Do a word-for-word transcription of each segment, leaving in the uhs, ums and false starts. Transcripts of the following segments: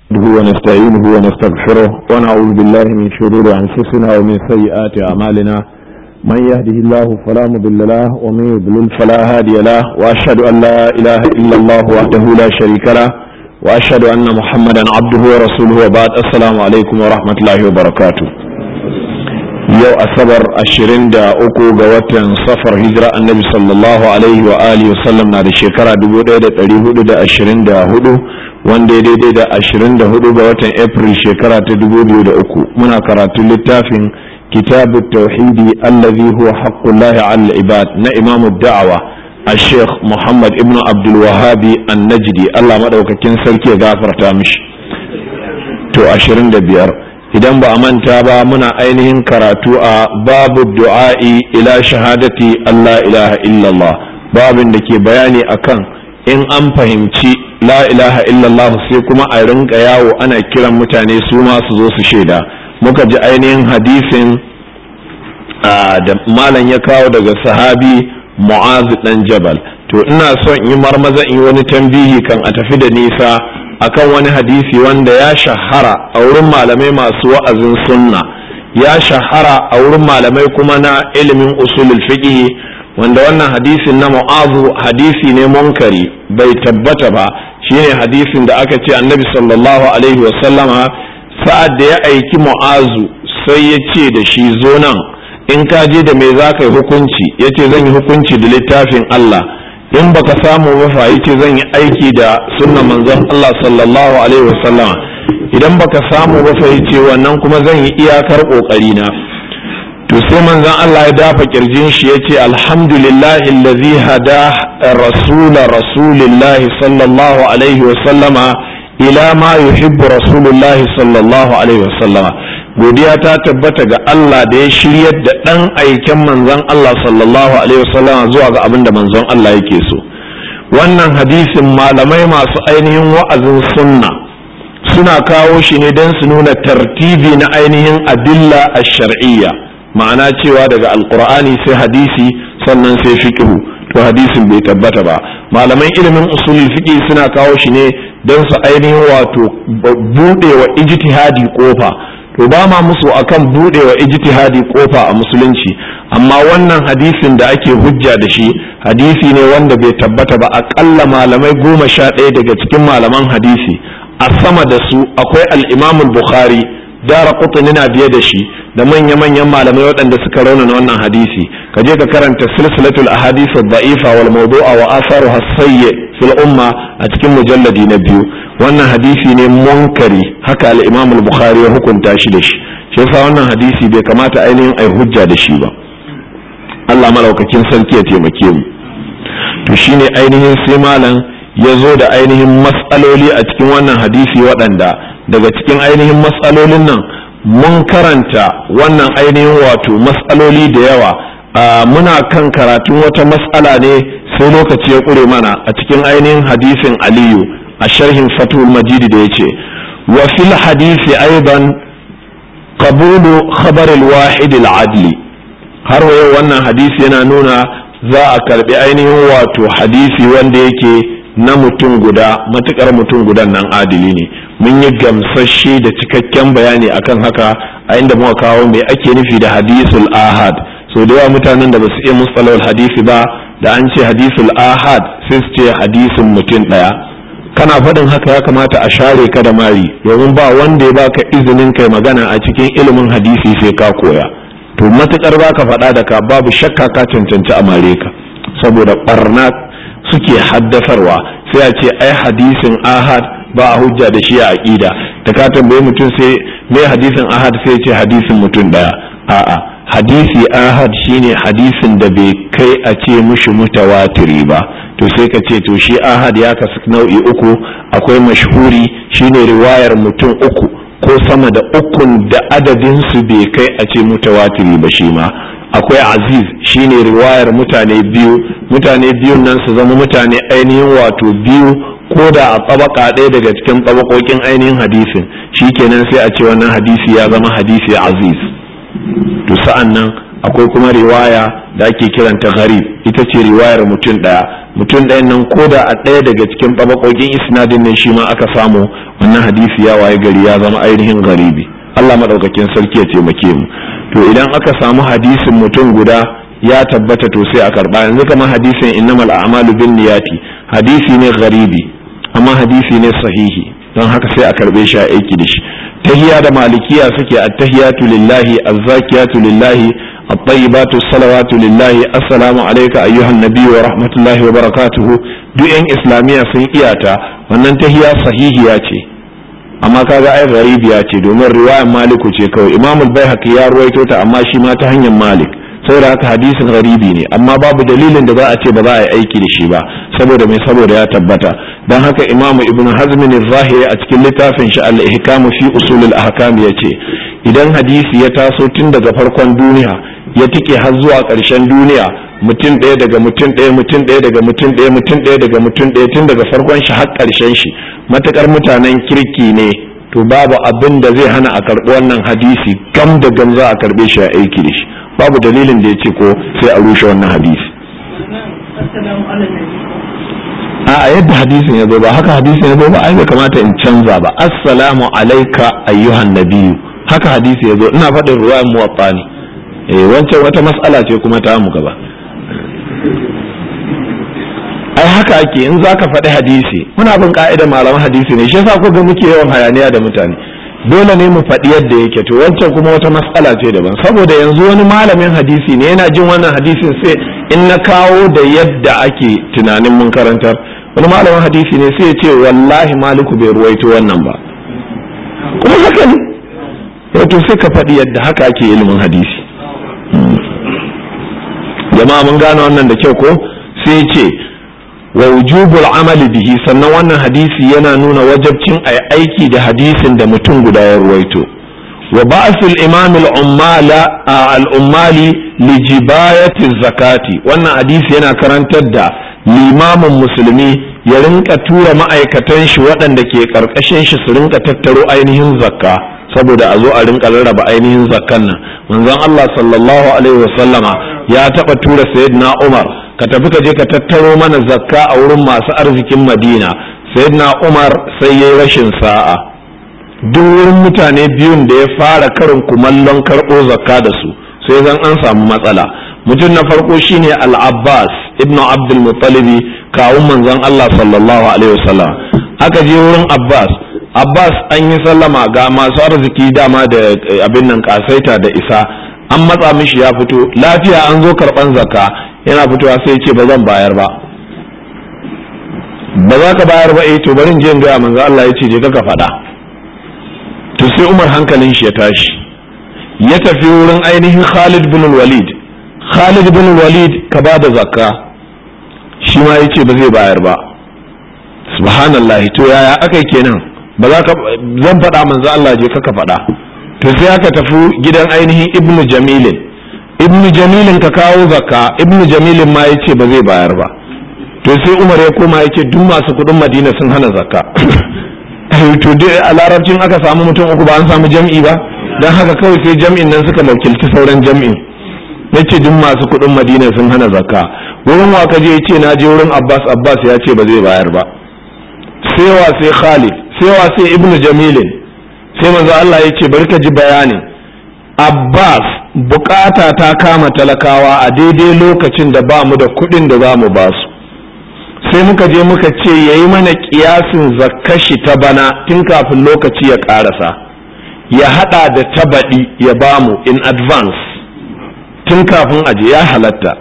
نحمده ونستعينه ونستغفره ونعوذ بالله من شرور أنفسنا ومن سيئات أعمالنا من يهده الله فلا مضل له ومن يضلل فلا هادي له وأشهد أن لا إله إلا الله وحده لا شريك له وأشهد أن محمدا عبده ورسوله وبعد السلام عليكم ورحمة الله وبركاته. yau asabar ashirin da uku ga watan safar hijira annabi sallallahu alaihi wa alihi wasallam na da shekara dubu ɗaya da ɗari hudu da ashirin da hudu wanda ya daidai da ashirin da hudu ga watan april shekara ta dubu biyu da uku muna karatun littafin kitabu tauhidi allazi huwa haqqullahi ala ibad na imamu da'awa al-sheikh muhammad ibn abdul wahabi an-najdi Allah madaukakin sarki ya gafarta mishi. To ashirin da biyar idan ba a manta ba muna ainihin karatu a babu du'a'i ila shahadati Allah ilaha illallah, babin da ke bayani akan in an fahimci la ilaha illallah sai kuma a rinka yawo ana kiran mutane su ma su zo su shaida. Muka ji ainihin hadisin da malam ya kawo daga sahabi Mu'az dan Jabal. To ina son in yi marmaza in yi wani tambihi kan a tafi da nisa akan wani hadisi wanda ya shahara a wurin malamai masu wa'azin sunna, ya shahara a wurin malamai kuma na ilimin usulul fiqh, wanda wannan hadisin na Mu'azu hadisi ne munkari bai tabbata ba. Shine hadisin da aka ce annabi sallallahu alaihi wa sallama sa'ad da ya aiki Mu'azu sai ya ce da shi zo nan in ka je da me za ka yi hukunci, yace zan yi hukunci da littafin Allah, in baka samu mafa yace zan yi aiki da sunnan manzon Allah sallallahu alaihi wasallam, idan baka samu mafa yace wannan kuma zan yi iyakar kokari na. To sai manzon Allah ya dafa kirjin shi yace alhamdulillahi allazi hada rasul rasulillahi sallallahu alaihi wasallama ila ma yuhibbu rasulullahi sallallahu alaihi wasallama. Godiya ta tabbata ga Allah da ya shiryar da ɗan aiken manzon Allah sallallahu alaihi wasallam zuwa ga abin da manzon Allah yake so. Wannan hadisin malamai masu ainihin wa'azin sunna suna kawo shi ne don su nuna tartibi na ainihin adilla ash-shar'iyya, ma'ana cewa daga alqur'ani sai hadisi sannan sai fiqhu. To hadisin bai tabbata ba. Malaman ilimin usulul fiqh suna kawo shi ne don su ainihin wato bude wa ijtihadi kofa. To ba ma musu akan budewa ijtihadi kofa a musulunci, amma wannan hadisin da ake hujja da shi hadisi ne wanda bai tabbata ba. Akalla malamai goma sha ɗaya daga cikin malaman hadisi, a sama da su akwai al-Imam al-Bukhari, Daraqutni na biye da shi, da manya-manyan malamai waɗanda suka raunana wannan hadisi. Ka je ka karanta silsilatul ahadith ad-da'ifa wal mawdu'a wa atharuha as-sayyi fil umma a cikin mujalladi na biyu. Wannan hadisi ne munkari, haka al-Imam al-Bukhari ya hukunta shi da shi. Shi yasa wannan hadisi bai kamata ainihin ai hujja da shi ba. Allah malaukakin sarki ya taimake mu. To shine ainihin sai malam ya zo da ainihin mas'aloli a cikin wannan hadisi waɗanda daga cikin ainihin mas'alolin nan mun karanta wannan ainihin wato mas'aloli da yawa. Muna kan karatun wata mas'ala ne sai lokaci ya ƙure mana a cikin ainihin hadisin Aliyu a sharhin Fathul Majid da yace wa fil hadisi aidan qabulu khabar al-wahid al-adli. Har wayo wannan hadisi yana nuna za a karbi ainihin wato hadisi wanda yake na mutum guda, matukar mutum gudan nan adili ne. Mun yi gamsashe da cikakken bayani akan haka a inda muka kawo me ake nufi da hadisul ahad. So da yawa mutanen da basu iya mustalahul hadisi ba, da an ce hadisul ahad sai su ce hadisin mutum daya. Kana faɗin haka ya kamata a share ka da mari, domin ba wanda ya baka izinin kai magana a cikin ilimin hadisi sai ka koya. To matukar baka faɗa da ka babu shakka ka cancanci a mare ka, saboda barna suke haddasarwa. Sai a ce ai hadisin ahad ba a hujja da shi a aqida, da ka tambaye mutum sai me hadisin ahad sai ce hadisin mutum daya. A'a, hadisi ahad shine hadisin da bai kai a ce mushi mutawatiri ba. To sai ka ce to shi ahad ya kasu nau'i uku, akwai mashhuri shine riwayar mutum uku ko sama da ukun da adadin su bai kai a ce mutawatiri ba. Shi ma akwai aziz shine riwayar mutane biyu, mutane biyun nan su zama mutane ainihin wato biyu ko da a tsabaka ɗaya daga cikin tsabakokin ainihin hadisin, shikenan sai a ce wannan hadisi ya zama hadisi aziz. To sa'an nan akwai kuma riwaya da ake kiranta gharib, ita ce riwayar mutum ɗaya. mutum ɗayan nan koda a ɗaya daga cikin babakokin isnadin ne shi ma aka samu wannan hadisi ya waye gari ya zama ainihin garibi. Allah madaukakin sarki ya taimake mu. To idan aka samu hadisin mutum guda ya tabbata to sai a karba. Yanzu kamar hadisin innamal a'malu binniyati, hadisi ne garibi amma hadisi ne sahihi, don haka sai a karbe shi a aiki da shi. Tahiyya da malikiya suke at-tahiyatu lillahi, az-zakiyatu lillahi, at-tayyibatu as-salawatu lillahi, assalamu alayka ayyuhan nabiy wa rahmatullahi wa barakatuhu. Duk yan islamiya sun iyata, wannan tahiyya sahihiya ce amma kaga ai gharibiya ce domin riwayar maliku ce kawai. Imam al-Baihaqi ya ruwaito ta amma shi ma ta hanyar Malik, saboda haka hadisin gharibi ne amma babu dalilin da za a ce ba za a yi aiki da shi ba, saboda mai saboda ya tabbata. dan haka Imam Ibn Hazm al-Zahiri a cikin littafin shi al-Ihkam fi usul al-ahkam yace idan hadisi ya taso tun daga farkon duniya ya tike har zuwa ƙarshen duniya, mutum ɗaya daga mutum ɗaya mutum ɗaya daga mutum ɗaya mutum ɗaya daga mutum ɗaya tun daga farkon shi har ƙarshen shi, matakar mutanen kirki ne to babu abin da zai hana a karɓi wannan hadisi gam da gam za a karɓe shi a aiki da shi, babu dalilin da ya ce ko sai a rushe wannan hadisi. a yadda hadisin ya zo ba haka hadisin ya zo ba, ai bai kamata in canza ba. Assalamu alaika ayyuhan nabiyyu, haka hadisi ya zo. Ina faɗin ruwayan muwatta ne, eh wancan wata mas'ala ce kuma ta mu gaba. ai haka ake in zaka faɗi hadisi, muna bin ka'idar malaman hadisi ne, shi yasa ko ga muke yawan hayaniya da mutane. Dole ne mu faɗi yadda yake, to wancan kuma wata mas'ala ce daban, saboda yanzu wani malamin hadisi ne yana jin wannan hadisin sai in na kawo da yadda ake tunanin mun karantar, wani malamin hadisi ne sai ya ce wallahi Maliku bai ruwaito wannan ba, kuma haka ne. Wato sai ka faɗi yadda haka ake ilimin hadisi. Jama'a mun gane wannan da kyau ko? Sai ce wa wujubul amali bihi, sannan wannan hadisi yana nuna wajabcin ai aiki da hadisin da mutum guda ya ruwaito. Wa ba'sul imam al-ummala al-ummali li jibayati zakati, wannan hadisi yana karantar da limamin musulmi ya rinka tura ma'aikatan shi waɗanda ke karkashin shi su rinka tattaro ainihin zakka, saboda a zo a rinka rarraba ainihin zakkan nan. Manzon Allah sallallahu alaihi wasallama ya taba tura sayyidina Umar, ka tafi ka je ka tattaro mana zakka a wurin masu arzikin Madina. Sayyidina Umar sai yayi rashin sa'a, duk wurin mutane biyun da ya fara karin kumallon karɓo zakka da su sai zan an samu matsala. Mutum na farko shine Al-Abbas ibn Abdul Muttalib, kawun manzon Allah sallallahu alaihi wasallam. Aka je wurin Abbas, Abbas an yi sallama ga masu arziki dama da abin nan kasaita da isa, an matsa mishi ya fito lafiya, an zo karban zakka, yana fitowa sai ce ba zan bayar ba. Ba za ka bayar ba? Eh to bari in je in ga manzo Allah ya ce je ka faɗa. To sai Umar hankalin shi ya tashi, ya tafi wurin ainihin Khalid bin Walid. Khalid bin Walid ka ba da zakka, shi ma ya ce ba zai bayar ba. Subhanallah, to yaya akai kenan? Ba za ka zan faɗa manzo Allah je ka faɗa. To sai aka tafi gidan ainihin Ibnu Jamilin. Ibnu Jamilin ka kawo zakka, Ibnu Jamilin ma yace ba zai bayar ba. To sai Umar ya koma yace duk masu kudin Madina sun hana zakka. To dai a larabcin aka samu mutum uku ba an samu jam'i ba, dan haka kawai sai jam'in nan suka wakilci sauran jam'in. Yace duk masu kudin Madina sun hana zakka. Wurin wa kaje yace na je wurin Abbas, Abbas ya ce ba zai bayar ba. Sai wa sai Khalid, sai wa sai Ibnu Jamilin. Sai manzo Allah ya ce bari ka ji bayanin. Abbas bukata ta kama talakawa a daidai lokacin da ba mu da kuɗin da za mu ba su, sai muka je muka ce ya yi mana kiyasin zakkashi ta bana tun kafin lokaci ya ƙarasa, ya haɗa da tabaɗi ya ba mu in advance tun kafin aje, ya halatta.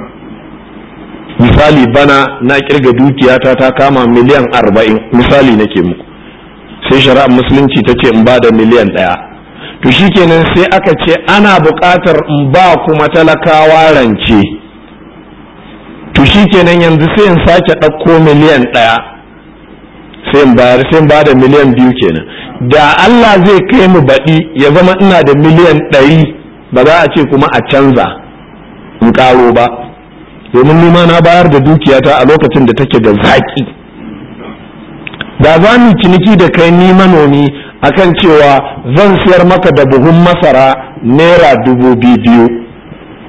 Misali bana na kirga dukiyata ta kama miliyan arba'in, misali nake muku, sai shari'ar musulunci ta ce in ba da miliyan ɗaya. To shikenan sai aka ce ana buƙatar in ba kuma talakawa rance. To shikenan yanzu sai in sake ɗauko miliyan ɗaya, sai in bayar, sai in ba da miliyan biyu kenan. Da Allah zai kai mu baɗi ya zama ina da miliyan ɗari, ba za a ce kuma a canza in ƙaro ba, domin ni ma na bayar da dukiyata a lokacin da take da zaƙi. Da za mu ciniki da kai ni manomi akan cewa zan siyar maka da buhun masara naira dubu biyu,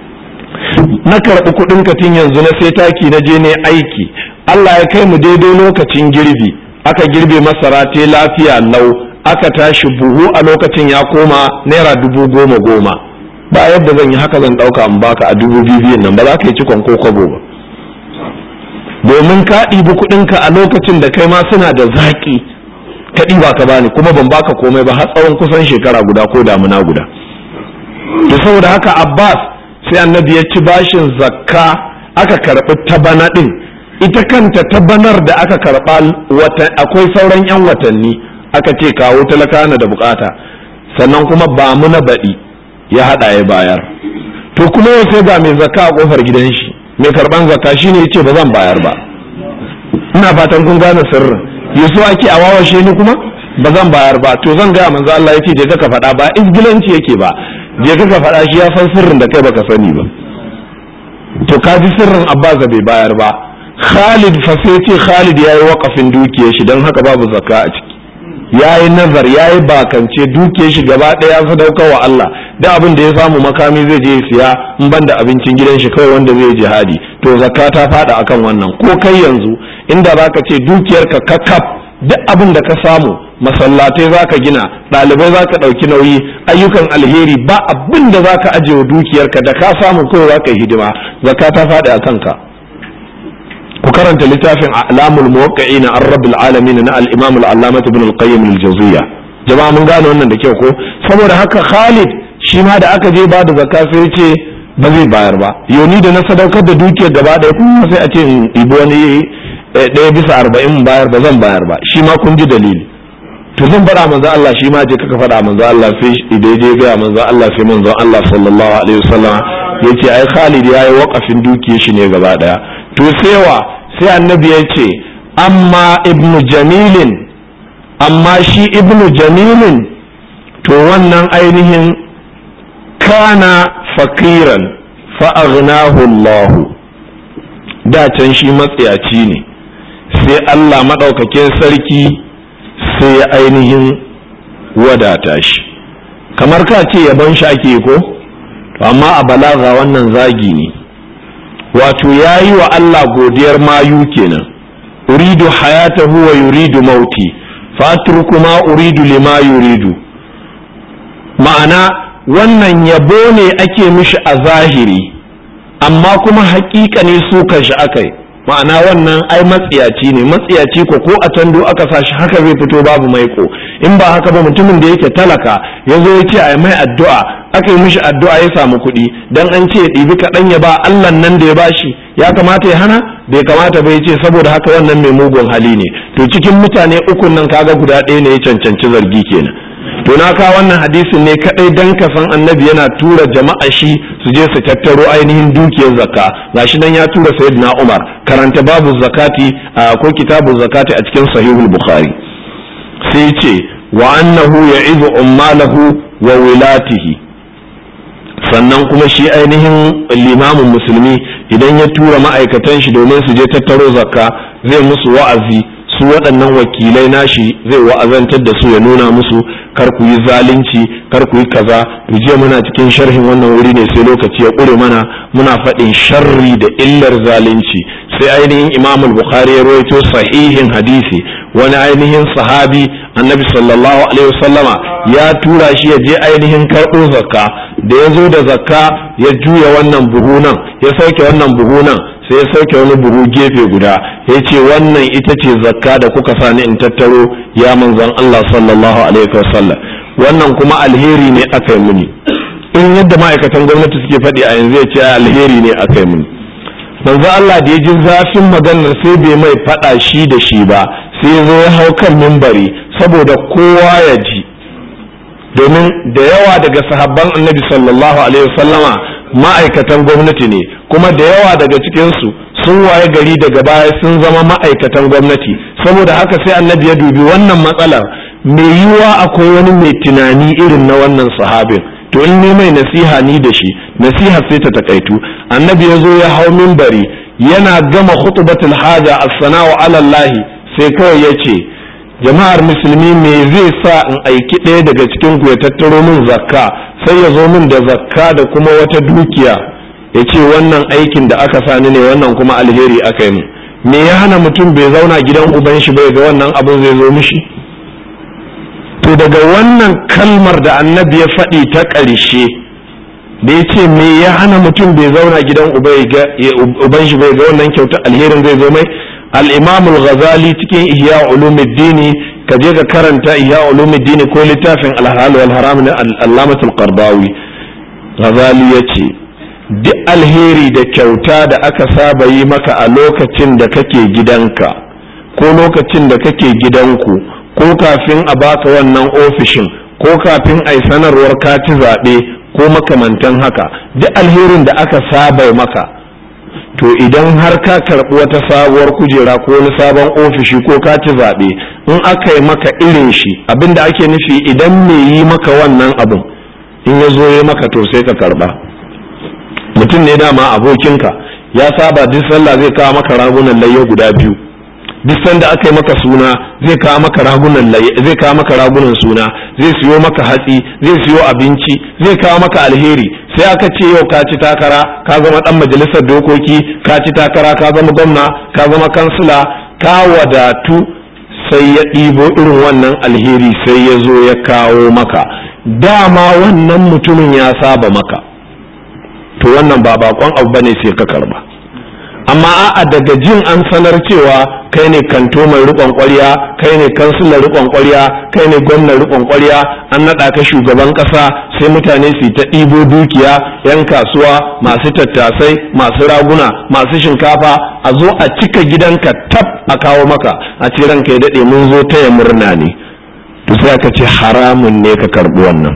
na karɓi kuɗin ka tun yanzu na sai taki na je ne aiki, Allah ya kai mu daidai lokacin girbi, aka girbe masara ta lafiya lau, aka tashi buhu a lokacin ya koma naira dubu goma goma, ba yadda zan yi haka zan ɗauka in baka a dubu biyu biyun nan, ba za ka yi cikon ko kwabo ba, domin ka ɗibi kuɗinka a lokacin da kai ma suna da zaƙi, ka ɗiba ka bani kuma ban baka komai ba har tsawon kusan shekara guda ko damuna guda. To saboda haka Abbas sai annabi ya ci bashin zakka, aka karɓi ta bana ɗin, ita kanta ta banar da aka karɓa akwai sauran 'yan watanni, aka ce kawo talaka na da bukata, sannan kuma ba mu na baɗi ya haɗa ya bayar. To kuma yau sai ga mai zakka a ƙofar gidan shi, mai karɓan zakka shine ya ce ba zan bayar ba. Ina fatan kun gane sirrin, yaso ake a wawashe ni kuma ba zan bayar ba. To zan gaya manzo Allah yace je ka faɗa, ba izgilanci yake ba, je ka faɗa, shi ya san sirrin da kai baka sani ba. To ka ji sirrin Abbas bai bayar ba. Khalid fa sai ce Khalid yayi waƙafin dukiyar shi dan haka babu zakka a ciki, yayi nazar yayi bakance dukiyar shi gaba ɗaya ya sadauka wa Allah, da abin da ya samu makami zai je siya in banda abincin gidan shi kawai wanda zai jihadi. To zakka ta fada akan wannan. Ko kai yanzu inda zaka ce dukiyarka kakkaf duk abin da ka samu, masallatai zaka gina, ɗalibai zaka ɗauki nauyi, ayyukan alheri, ba abin da zaka aje wa dukiyarka, da ka samu kawai zaka yi hidima, zakka ta fada akan ka. ku karanta littafin A'lamul Muwaqqi'ina an Rabbil Alamin na al-Imam al-Allamah Ibn al-Qayyim al-Jawziyya. Jama'a mun gane wannan da kyau ko? Saboda haka Khalid shi ma da aka je ba da zakka sai ce ba zai bayar ba. Yoni da na sadaukar da dukiyar gaba ɗaya kuma sai a ce in ɗibi wani ɗaya bisa arba'in bayar, ba zan bayar ba. Shi ma kun ji dalili. To zan faɗa manzo Allah, shi ma je kaka faɗa manzo Allah, sai idan je ga manzo Allah sai manzo Allah sallallahu alaihi wasallam yace ai Khalid yayi waƙafin dukiyar shi ne gaba ɗaya. To sewa sai annabi ya ce amma ibnu jamilin, amma shi ibnu jamilin to wannan ainihin kana fakiran fa'aghnahu Allah, da can shi matsiyaci ne sai Allah maɗaukakin sarki sai ya ainihin wadata shi. Kamar ka ce yaban shi ake ko, amma a balaga wannan zagi ne, wato ya yi wa Allah godiyar mayu kenan. Uridu hayatahu wa yuridu mauti fatruku ma uridu lima yuridu. Ma'ana wannan yabo ne ake mishi a zahiri, amma kuma haƙiƙa ne su kanshi akai. Ma'ana wannan ai matsiyaci ne, matsiyaci ko ko a tando aka sa shi haka zai fito babu maiko. In ba haka ba mutumin da yake talaka ya zo ya ce a mai addu'a, aka yi mishi addu'a ya samu kuɗi, dan an ce ɗibi kaɗan ya ba Allah nan da ya bashi, ya kamata ya hana? Bai kamata ba ya ce saboda haka wannan mai mugun hali ne. To cikin mutane ukun nan kaga guda ɗaya ne ya cancanci zargi kenan. To na kawo wannan hadisin ne kadai dan ka san annabi yana tura jama'a shi su je su tattaro ainihin dukiyar zakka. Gashi nan ya tura sayyidina Umar, karanta babu zakati ko kitabu zakati a cikin sahihul Bukhari. Sai ce wa annahu ya'izu ummalahu wa wilatihi, sannan kuma shi ainihin limamin musulmi idan ya tura ma'aikatan shi domin su je tattaro zakka zai musu wa'azi, su waɗannan wakilai nashi zai wa'azantar da su ya nuna musu kar ku yi zalunci, kar ku yi kaza. To jiya muna cikin sharhin wannan wuri ne sai lokaci ya ƙure mana, muna faɗin sharri da illar zalunci. Sai ainihin Imam al-Bukhari ya rawaito sahihin hadisi, wani ainihin sahabi annabi sallallahu alaihi wasallama ya tura shi ya je ainihin karɓo zakka. Da ya zo da zakka ya juya wannan buhu nan, ya sauke wannan buhu nan, sai ya sauke wani buhu gefe guda, ya ce wannan ita ce zakka da kuka sa ni in tattaro ya manzon Allah sallallahu alaihi wasallam, wannan kuma alheri ne aka yi muni. In yadda ma'aikatan gwamnati suke faɗi a yanzu ya ce alheri ne aka yi muni. Manzo Allah da ya ji zafin maganar sai bai mai faɗa shi da shi ba, sai ya zo ya hau kan mimbari saboda kowa ya ji, domin da yawa daga sahabban annabi sallallahu alaihi wasallama ma'aikatan gwamnati ne, kuma da yawa daga cikinsu sun waye gari daga baya sun zama ma'aikatan gwamnati. Saboda haka sai annabi ya dubi wannan matsalar, mai yiwuwa akwai wani mai tunani irin na wannan sahabin, to in ne mai nasiha ni da shi, nasiha sai ta takaitu. Annabi ya zo ya hau mimbari yana gama khutbatul haja as-sana'u ala Allah, sai kawai ya ce jama'ar musulmi me zai sa in aiki ɗaya daga cikin ku ya tattaro min zakka, sai ya zo min da zakka da kuma wata dukiya ya ce wannan aikin da aka sani ne, wannan kuma alheri aka yi mu. Me ya hana mutum bai zauna gidan uban shi bai ga wannan abin zai zo mishi? To daga wannan kalmar da annabi ya faɗi ta ƙarshe da ya ce me ya hana mutum bai zauna gidan uban shi bai ga wannan kyautar alherin zai zo mai, al-imam al-ghazali cikin ihya ulumuddin, ka je ka karanta ihya ulumuddin ko littafin al-halal wal haram na al-allamatul qardawi. Ghazali yace duk alheri da kyauta da aka saba yi maka a lokacin da kake gidanka ko lokacin da kake gidanku ko kafin a baka wannan ofishin ko kafin a yi sanarwar ka ci zaɓe ko makamantan haka, duk alherin da aka saba maka, to idan har ka karɓi wata sabuwar kujera ko wani sabon ofishi ko ka ci zaɓe, in aka yi maka irin shi, abinda ake nufi idan me yi maka wannan abin in ya zo ya maka to sai ka karɓa. Mutum ne dama abokinka ya saba duk sallah zai kawo maka ragunan layya guda biyu, duk sanda aka yi maka suna zai kawo maka ragunan zai kawo maka ragunan suna, zai siyo maka hatsi, zai siyo abinci, zai kawo maka alheri. Sai aka ce yau ka ci takara, ka zama dan majalisar dokoki, ka ci takara, ka zama gwamna, ka zama kansila, ka wadatu, sai ya ɗibo irin wannan alheri sai ya zo ya kawo maka. Dama wannan mutumin ya saba maka, to wannan ba bakon abu bane sai ka karba. Amma a'a daga jin an sanar cewa kai ne kanto mai rikon ƙwarya, kai ne kansilar rikon ƙwarya, kai ne gwamnan rikon ƙwarya, an naɗa ka shugaban ƙasa, sai mutane su ta ɗibo dukiya, yan kasuwa, masu tattasai, masu raguna, masu shinkafa, a zo a cika gidanka tab a kawo maka, a ce ranka ya daɗe mun zo taya murna ne. To sai aka ce haramun ne ka karɓi wannan.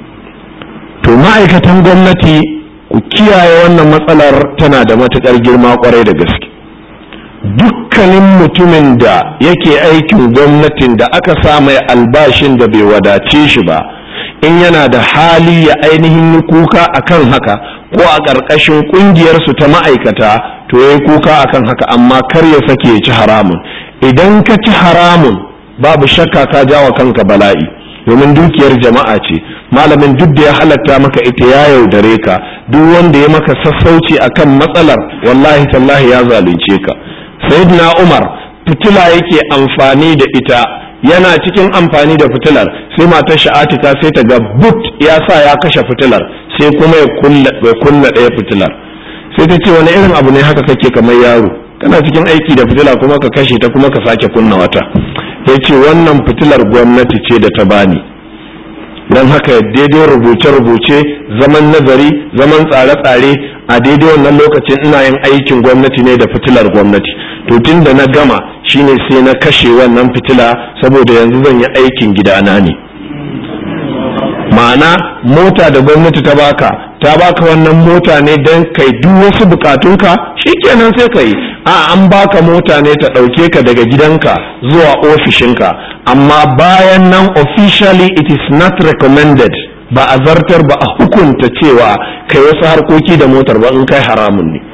To ma'aikatan gwamnati ku kiyaye wannan matsalar, tana da matuƙar girma kwarai da gaske. Dukkanin mutumin da yake aikin gwamnatin da aka sa mai albashin da bai wadace shi ba, in yana da hali ya ainihin yi kuka akan haka ko a ƙarƙashin ƙungiyarsu ta ma'aikata, to ya yi kuka akan haka, amma kar ya sake ya ci haramun. Idan ka ci haramun babu shakka ka jawa kanka bala'i, domin dukiyar jama'a ce. Malamin duk da ya halatta maka ita ya yaudare ka, duk wanda ya maka sassauci akan matsalar wallahi tallahi ya zalunce ka. Sayyidina Umar fitila yake amfani da ita, yana cikin amfani da fitilar sai matar shi Atika sai ta ga but ya sa ya kashe fitilar, sai kuma ya kulla ya kulla ɗaya fitilar, sai ta ce wani irin abu ne haka kake kamar yaro, kana cikin aiki da fitila kuma ka kashe ta kuma ka sake kunna wata. Ya ce wannan fitilar gwamnati ce da ta bani, don haka daidai rubuce-rubuce, zaman nazari, zaman tsare-tsare, a daidai wannan lokacin ina yin aikin gwamnati ne da fitilar gwamnati. To tun da na gama shine sai na kashe wannan fitila saboda yanzu zan yi aikin gidana ne. Ma'ana mota da gwamnati ta baka, ta baka wannan mota ne don kai duk wasu bukatunka, shikenan sai ka yi. A an baka mota ne ta ɗauke ka daga gidanka zuwa ofishinka, amma bayan nan officially it is not recommended, ba a zartar ba a hukunta cewa kai wasu harkoki da motar ba in kai haramun ne.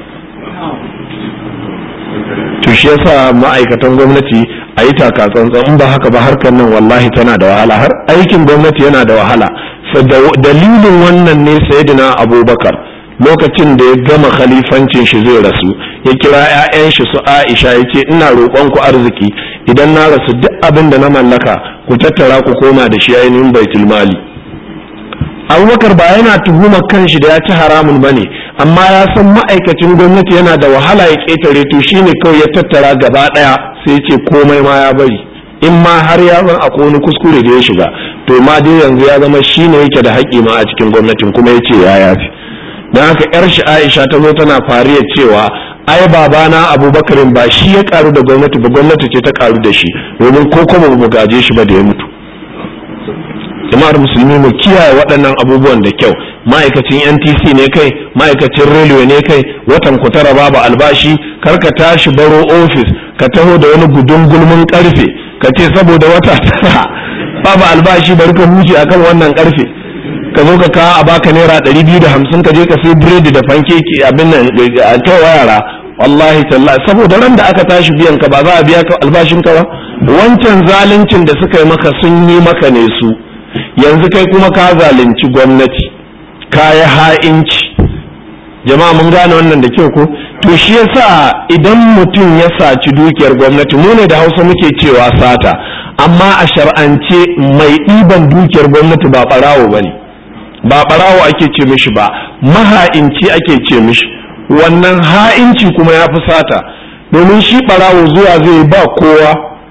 To shi yasa ma'aikatan gwamnati a yi taka tsantsan, in ba haka ba harkar nan wallahi tana da wahala, har aikin gwamnati yana da wahala. Dalilin wannan ne sayyidina Abubakar lokacin da ya gama khalifancin shi zai rasu, ya kira 'ya'yan shi su Aisha ya ce ina roƙon ku arziki, idan na rasu duk abin da na mallaka ku tattara ku koma da shi ainihin baitul mali. Abubakar ba yana tuhumar kanshi da ya ci haramun bane, amma ya san ma'aikacin gwamnati yana da wahala ya ketare, to shine kawai ya tattara gaba daya sai ya ce komai ma ya bari, in ma har ya zan akwai wani kuskure da ya shiga, to ma dai yanzu ya zama shine yake da haƙƙi ma a cikin gwamnatin, kuma ya ce ya yafi. Don haka yar shi Aisha ta zo tana fariya cewa ai babana Abubakarin ba shi ya karu da gwamnati ba, gwamnati ce ta karu da shi, domin ko kuma ba mu gaje shi ba da ya mutu. Jama'ar musulmi mu kiyaye waɗannan abubuwan da kyau. Ma'aikacin N T C ne kai, ma'aikacin railway ne kai, watan ku tara babu albashi, kar ka tashi baro ofis ka taho da wani gudun gulmin karfe ka ce saboda wata tara babu albashi bari ka huce akan wannan karfe, ka zo ka kawo a baka naira ɗari biyu da hamsin ka je ka sai biredi da fankeki abin nan a tawa yara. Wallahi tallahi saboda ran da aka tashi biyan ka ba za a biya ka albashin ka ba. Wancan zaluncin da suka yi maka sun yi maka ne su, yanzu kai kuma ka zalunci gwamnati, ka yi ha'inci, jama'a mun gane wannan da kyau ko to shi yasa idan mutum ya saci dukiyar gwamnati mu ne da Hausa muke cewa sata, amma a shar'ance mai ɗiban dukiyar gwamnati ba ɓarawo bane, ba ɓarawo ake ce mishi ba, maha'inci ake ce mishi. Wannan ha'inci kuma ya fi sata, domin shi ɓarawo zuwa zai ba kowa,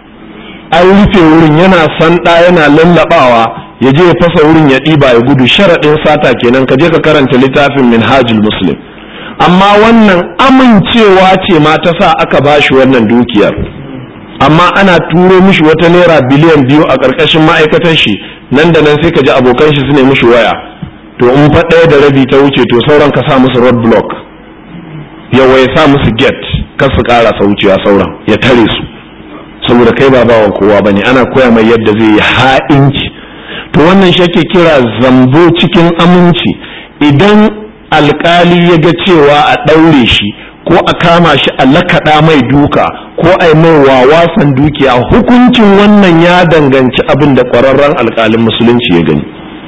an rufe wurin yana sanda yana lallabawa ya je ya fasa wurin ya ɗiba ya gudu. Sharaɗin sata kenan, ka je ka karanta littafin Minhajul Muslim. Amma wannan amincewa ce ma ta sa aka bashi wannan dukiyar, amma ana turo mishi wata naira biliyan biyu a ƙarƙashin ma'aikatan shi, nan da nan sai ka ji abokan shi su ne mishi waya, to in fa ɗaya da rabi ta wuce to sauran ka sa musu road block, yawa ya sa musu gate kar su ƙara sa wucewa, sauran ya tare su, saboda kai ba bawan kowa bane, ana koya mai yadda zai yi ha'inci. To wannan shi ake kira zambo cikin aminci. Idan alkali ya ga cewa a ɗaure shi ko a kama shi a lakaɗa mai duka ko a yi mai wawasan dukiya, hukuncin wannan ya danganci abin da ƙwararren alkalin musulunci ya gani.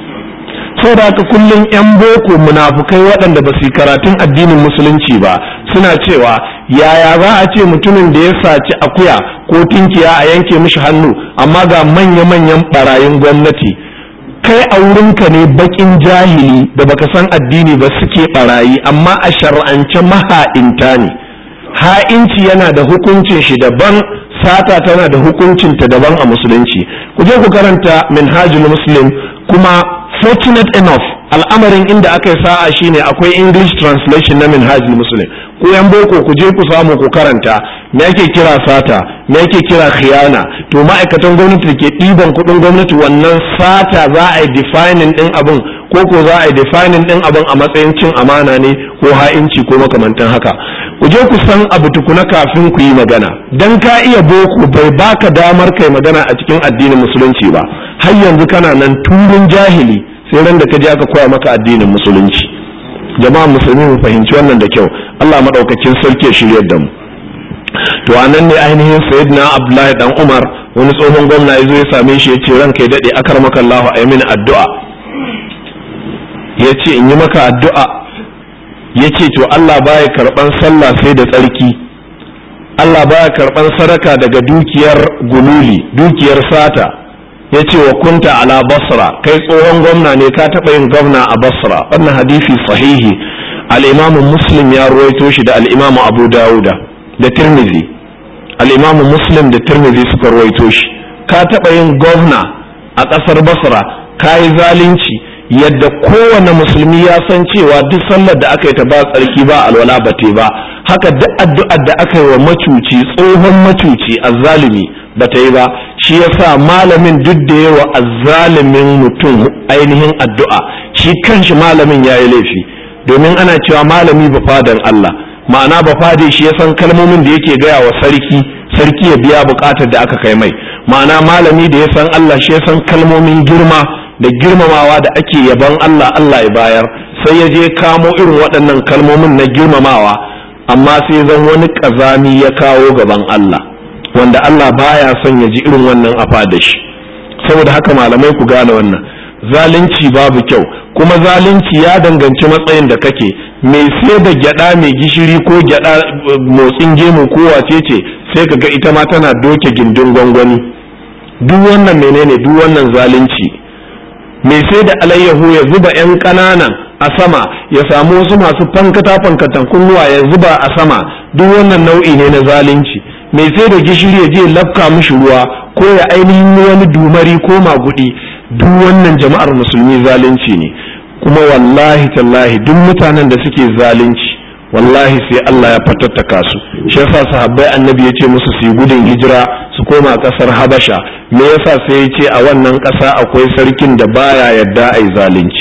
Saboda haka kullum 'yan boko munafukai waɗanda ba su yi karatun addinin musulunci ba suna cewa yaya za a ce mutumin da ya saci akuya ko tinkiya a yanke mishi hannu, amma ga manya-manyan barayin gwamnati. Kai a wurinka ne bakin jahili da baka san addini ba suke barayi, amma a shar'ance maha'inta ne. Ha'inci yana da hukuncin shi daban, sata tana da hukuncinta daban a musulunci. Ku je ku karanta Minhajul Muslim. Kuma fortunate enough, al'amarin inda aka yi sa'a shine akwai English translation na Minhajul Muslim. Ku yan boko ku je ku samu ku karanta me ake kira sata, me ake kira khiyana. To ma'aikatan gwamnati da ke ɗiban kuɗin gwamnati, wannan sata za a yi defining ɗin abin, ko ko za a yi defining ɗin abin a matsayin cin amana ne ko ha'inci ko makamantan haka. Ku je ku san abu tukuna kafin ku yi magana. Dan ka iya boko bai baka damar kai magana a cikin addinin musulunci ba. Har yanzu kana nan turun jahili sai ran da ka je aka koya maka addinin musulunci. Jama'a musulmi mu fahimci wannan da kyau. Allah madaukakin sarki ya shiryar da mu. To anan ne ainihin sayyidina Abdullahi dan Umar, wani tsohon gwamna yazo ya same shi yace ranka ya dade akarmaka Allah ayi mini addu'a. Yace in yi maka addu'a. Yace to Allah baya karban sallah sai da tsarki. Allah baya karban sadaka daga dukiyar gululi, dukiyar sata. Yace wa kunta ala Basra, kai tsohon gwamna ne, ka taba yin gwamna a Basra. Wannan hadisi sahihi, al-Imam Muslim ya ruwaito shi da al-Imam Abu Dawuda da Tirmidhi. Al-Imam Muslim da Tirmidhi suka ruwaito shi. Ka taba yin gwamna a kasar Basra, kai zalunci yadda kowane musulmi ya san cewa duk sallar da aka yi ta ba tsarki ba alwala ba te ba, haka duk addu'ar da aka yi wa macuci, tsohon macuci azzalimi ba ta yi ba. Shi yasa malamin duk da yawa azzalimin mutum ainihin addu'a, shi kanshi malamin ya yi laifi, domin ana cewa malami ba fadan Allah, ma'ana ba fade shi ya san kalmomin da yake gaya wa sarki, sarki ya biya bukatar da aka kai mai. Ma'ana malami da ya san Allah shi ya san kalmomin girma da girmamawa da ake yaban Allah, Allah ya bayar, sai ya je kamo irin waɗannan kalmomin na girmamawa, amma sai zan wani ƙazami ya kawo gaban Allah, wanda Allah baya son ya ji irin wannan afa da shi. Saboda haka malamai ku gane wannan, zalunci babu kyau, kuma zalunci ya danganci matsayin da kake. Mai sai da gyada mai gishiri ko gyada motsin gemu ko wace ce, sai ka ga ita ma tana doke gindin gwangwani. Duk wannan menene? Duk wannan zalunci. Mai sai da alayyahu ya zuba yan ƙananan a sama, ya samu wasu masu fankata fankatan kunnuwa ya zuba a sama, duk wannan nau'i ne na zalunci. Mai sai da gishiri ya je lafka mishi ruwa ko ya ainihin wani dumari ko magudi, duk wannan jama'ar musulmi zalunci ne. Kuma wallahi tallahi duk mutanen da suke zalunci, wallahi sai Allah ya fatattaka su. Shi yasa sahabbai annabi ya ce musu su yi gudun hijira su koma kasar Habasha. Me yasa sai ya ce a wannan kasa akwai sarkin da baya yadda ai zalunci,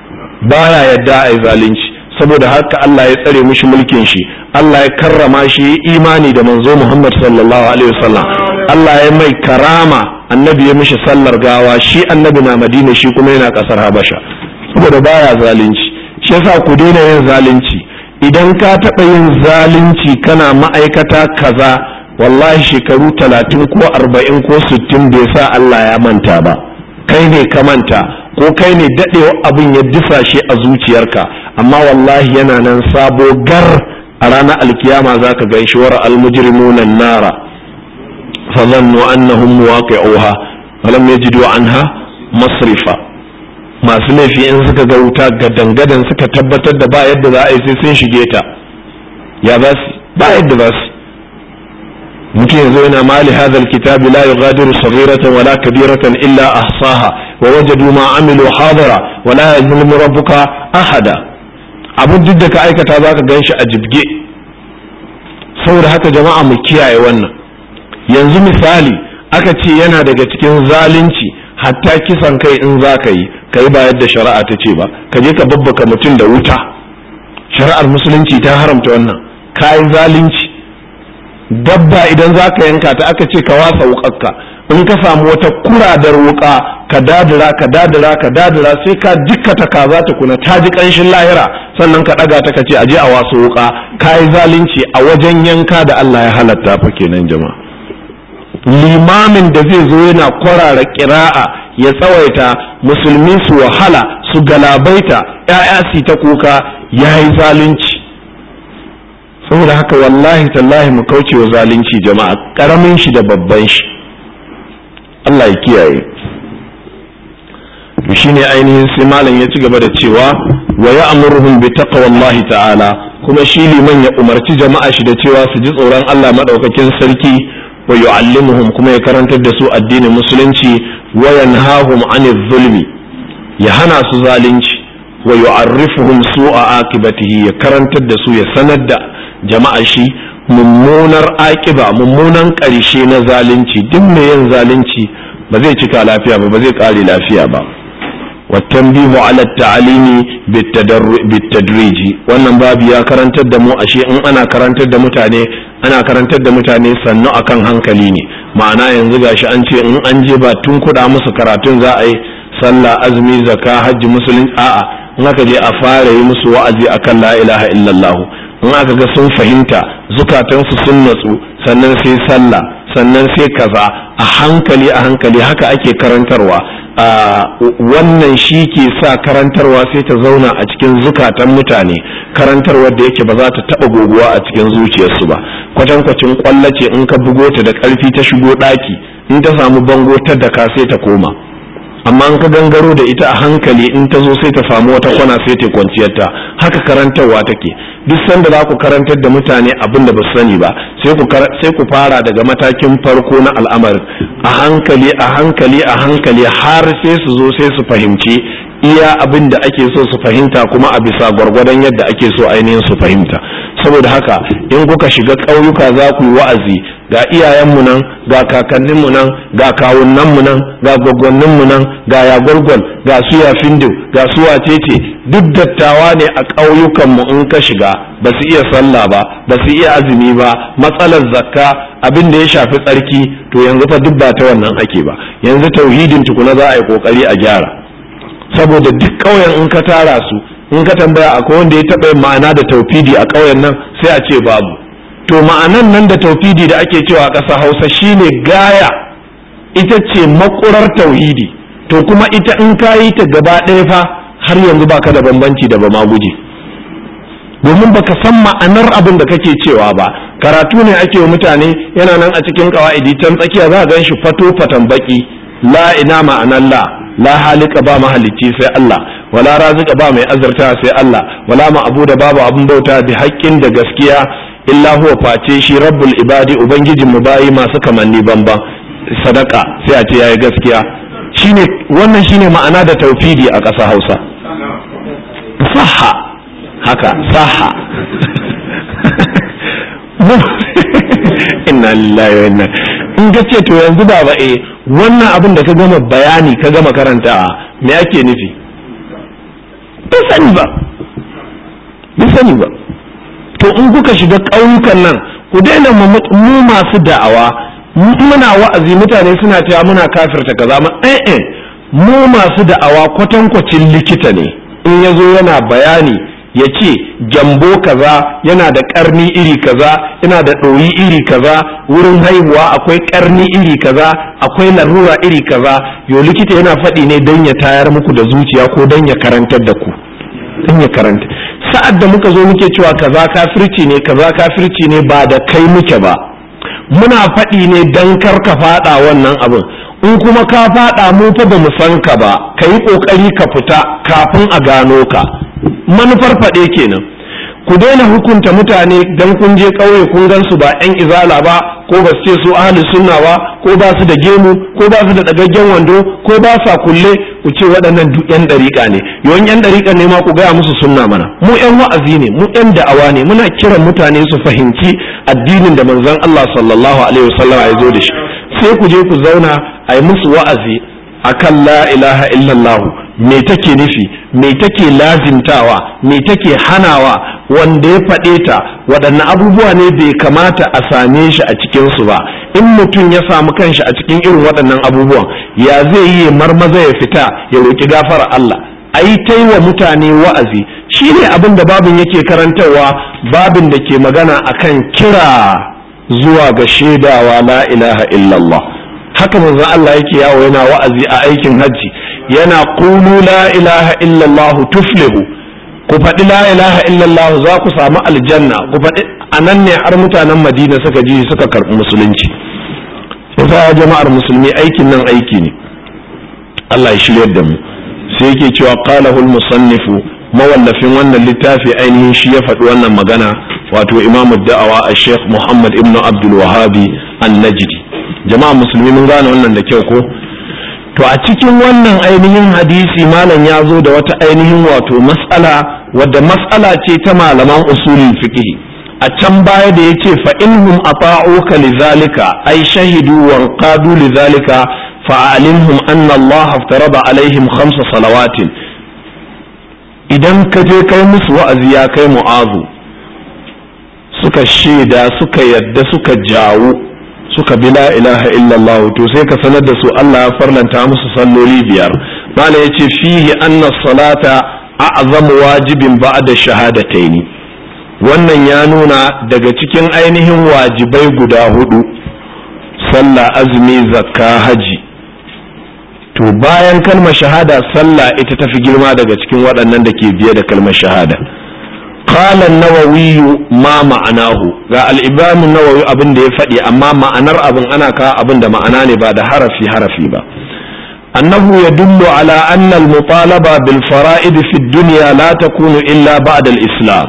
baya yadda ai zalunci. Saboda haka Allah ya tsare mishi mulkin shi, Allah ya karrama shi, imani da manzo Muhammad sallallahu alaihi wasallam, Allah ya mai karama, annabi ya mishi sallar gawa, shi annabi na Madina shi kuma yana kasar Habasha. Saboda baya zalunci. Shi yasa ku daina yin zalunci. Idan ka taɓa yin zalunci kana ma'aikata kaza, wallahi shekaru talatin ko arba'in ko sittin bai sa Allah ya manta ba, kai ne ka manta, ko kai ne daɗewa abin ya disa shi a zuciyarka, amma wallahi yana nan sabo gar a ranar alkiyama zaka ga shi wara almujrimuna nara fa dhannu annahum muwaqi'uha wa lam yajidu anha masrifa. masu laifi in suka ga wuta gadan-gadan suka tabbatar da ba yadda za a yi sai sun shige ta, ya za su ba yadda za su. mutum yanzu yana mali hadhal kitabi la yughadiru saghiratan wala kabiratan illa ahsaha wa wajadu ma amilu hadira wa la yazlimu rabbuka ahada. abun duk da ka aikata zaka ganshi a jibge. saboda haka jama'a mu kiyaye wannan. yanzu misali aka ce yana daga cikin zalunci hatta kisan kai in za ka yi ka yi ba yadda shari'a ta ce ba, ka je ka babbaka mutum da wuta. shari'ar musulunci ta haramta wannan. ka yi zalunci. dabba idan za ka yanka ta aka ce ka wasa wukarka, in ka samu wata kuradar wuka ka dadira ka dadira ka dadira sai ka jikkata kaza ta kuna ta ji kanshin lahira sannan ka daga ta ka ce aje a wasu wuka. ka yi zalunci a wajen yanka da Allah ya halatta fa kenan jama'a. limamin da zai zo yana kwarara kira'a ya tsawaita musulmi su wahala su galabaita ya'ya su ta kuka yayi zalunci. saboda haka wallahi tallahi mu kauce wa zalunci jama'a, karamin shi da babban shi. Allah ya kiyaye. to shine ainihin sai malam ya ci gaba da cewa wa ya'muruhum bi taqwallahi ta'ala, kuma shi liman ya umarci jama'a shi da cewa su ji tsoron Allah madaukakin sarki, wa yu'allimuhum kuma ya karantar da su addinin musulunci, wa yanhahum 'anil zulmi ya hana su zalunci, wa yu'arrifuhum su'a aqibatihi ya karantar da su ya sanar da jama'a shi mummunar aqiba mummunan ƙarshe na zalunci. duk mai yin zalunci ba zai cika lafiya ba ba zai kare lafiya ba. wa tanbihu 'ala at-ta'limi bit-tadriji, wannan babu ya karantar da mu ashe in ana karantar da mutane ana karantar da mutane sannu akan hankali ne. ma'ana yanzu gashi an ce in an je ba tun kuɗa musu karatun za a yi sallah azumi zakka hajji musulunci, a'a in aka je a fara yi musu wa'azi akan la ilaha illallah. in aka ga sun fahimta zukatansu sun natsu sannan sai sallah sannan sai kaza, a hankali a hankali haka ake karantarwa. wannan shi ke sa karantarwa sai ta zauna a cikin zukatan mutane, karantarwar da yake ba za ta taba goguwa a cikin zuciyarsu ba. kwatankwacin kwalla ce in ka bugo ta da karfi ta shigo daki, in ta samu bango ta daka sai ta koma, amma in ka gangaro da ita a hankali in ta zo sai ta samu wata kwana sai ta kwanciyarta. haka karantarwa take. duk sanda za ku karantar da mutane abin da ba su sani ba sai ku sai ku fara daga matakin farko na al'amari, a hankali a hankali a hankali har sai su zo sai su fahimci iya abin da ake so su fahimta, kuma a bisa gwargwadon yadda ake so ainihin su fahimta. saboda haka in kuka shiga ƙauyuka za ku yi wa'azi, ga iyayenmu nan ga kakanninmu nan ga kawunnanmu nan ga gwaggwanninmu nan ga yagwalgwal ga su yafindu ga su wacece, duk dattawa ne a ƙauyukanmu. in ka shiga ba su iya sallah ba ba su iya azumi ba, matsalar zakka abin da ya shafi tsarki, to yanzu fa duk ba ta wannan ake ba. yanzu tauhidin tukuna za a yi kokari a gyara, saboda duk ƙauyen in ka tara su in ka tambaya akwai wanda ya taɓa yin ma'ana da tauhidi a ƙauyen nan sai a ce babu. to ma'anan nan da tauhidi da ake cewa a ƙasa Hausa shine gaya, ita ce makurar tauhidi. to kuma ita in ka yi ta gaba ɗaya fa har yanzu baka da bambanci da bama guje, domin baka san ma'anar abin da kake cewa ba. karatu ne ake wa mutane, yana nan a cikin qawaidi can tsakiya za a gan shi fato fatan baki, la ina ma'anar la la halika ba mahalicci sai Allah, wala razika ba mai azarta sai Allah, wala ma'buda babu abin bauta bi haƙƙin da gaskiya illa huwa face shi rabbul ibadi ubangijin mu bayi masu kamanni banban. sadaka sai a ce yayi gaskiya. shine wannan shine ma'ana da tauhidi a ƙasa Hausa. saha haka saha inna lillahi wa inna. in ka ce to yanzu ba ba eh wannan abin da ka gama bayani ka gama karanta me ake nufi? bai sani ba bai sani ba. to in kuka shiga ƙauyukan nan ku daina mu masu da'awa muna wa'azi mutane suna cewa muna kafirta kaza ma eh eh mu masu da'awa kwatankwacin likita ne. in yazo yana bayani ya ce gyambo kaza yana da karni iri kaza, yana da ɗoyi iri kaza, wurin haihuwa akwai karni iri kaza, akwai larura iri kaza. yo likita yana faɗi ne don ya tayar muku da zuciya ko don ya karantar da ku, don ya karanta. sa'ad da muka zo muke cewa kaza kafirci ne kaza kafirci ne ba da kai muke ba, muna faɗi ne dan kar ka faɗa wannan abin. In kuma ka faɗa mu fa ba mu san ka ba, ka yi ƙoƙari ka fita kafin a gano ka. Manufar faɗe kenan. Ku daina hukunta mutane dan kun je ƙauye kun gan su ba 'yan izala ba, ko ba su ce su ahli sunna ba, ko ba su da gemu, ko ba su da ɗagaggen wando, ko ba sa kulle, ku ce waɗannan duk 'yan ɗariƙa ne. Yawan 'yan ɗariƙa ne ma ku gaya musu sunna mana. Mu 'yan wa'azi ne, mu 'yan da'awa ne, muna kiran mutane su fahimci addinin da manzon Allah sallallahu alaihi wasallam ya zo da shi. Sai ku je ku zauna a yi musu wa'azi akan la ilaha illallah, me take nufi, me take lazimtawa, me take hanawa, wanda ya faɗe ta waɗanne abubuwa ne bai kamata a same shi a cikinsu ba. In mutum ya samu kanshi a cikin irin waɗannan abubuwan, ya zai yi marmaza ya fita ya roƙi gafara Allah. A yi ta yi wa mutane wa'azi, shi ne abin da babin yake karantarwa, babin da ke magana akan kira zuwa ga shaidawa la ilaha illallah. Haka manzon Allah yake yawo yana wa'azi a aikin hajji, yana qulu la ilaha illallah tuflihu, ku faɗi la ilaha illallah za ku samu aljanna, ku faɗi. Anan ne har mutanen Madina suka ji suka karɓi musulunci. Sai jama'ar musulmi aikin nan aiki ne, Allah ya shiryar da mu. Sai yake cewa qalahu al-musannifu, mawallafin wannan littafi ainihin shi ya faɗi wannan magana, wato imamu da'awa al-sheikh Muhammad ibn Abdul Wahabi an-Najdi. Jama'a musulmi mun gane wannan da kyau ko? To a cikin wannan ainihin hadisi malam ya zo da wata ainihin wato mas'ala wadda mas'ala ce ta malaman usulul fiqh. A can baya da yace fa inhum ata'uka lidhalika ay shahidu wa qadu lidhalika fa'alimhum anna Allah aftarada alaihim khamsa salawatin. Idan ka je kai musu wa'azi ya kai Mu'azu, suka shaida suka yadda suka jawo suka bi la ilaha illallah, to sai ka sanar da su Allah ya farlanta musu salloli biyar. Mala yace fihi anna salata a'zamu wajibin ba'da shahadataini. Wannan ya nuna daga cikin ainihin wajibai guda hudu, sallah, azumi, zakka, haji, to bayan kalmar shahada sallah ita tafi girma daga cikin waɗannan da ke biye da kalmar shahada. قال النووي ما معناه ga al-Imam an-Nawawi abin da ya faɗi, amma ma'anar abin ana ka abin da ma'ana ne ba da harafi harafi ba. annahu yadullu ala anna al-mutalaba bil fara'id fi ad-dunya la takunu illa ba'da al-islam.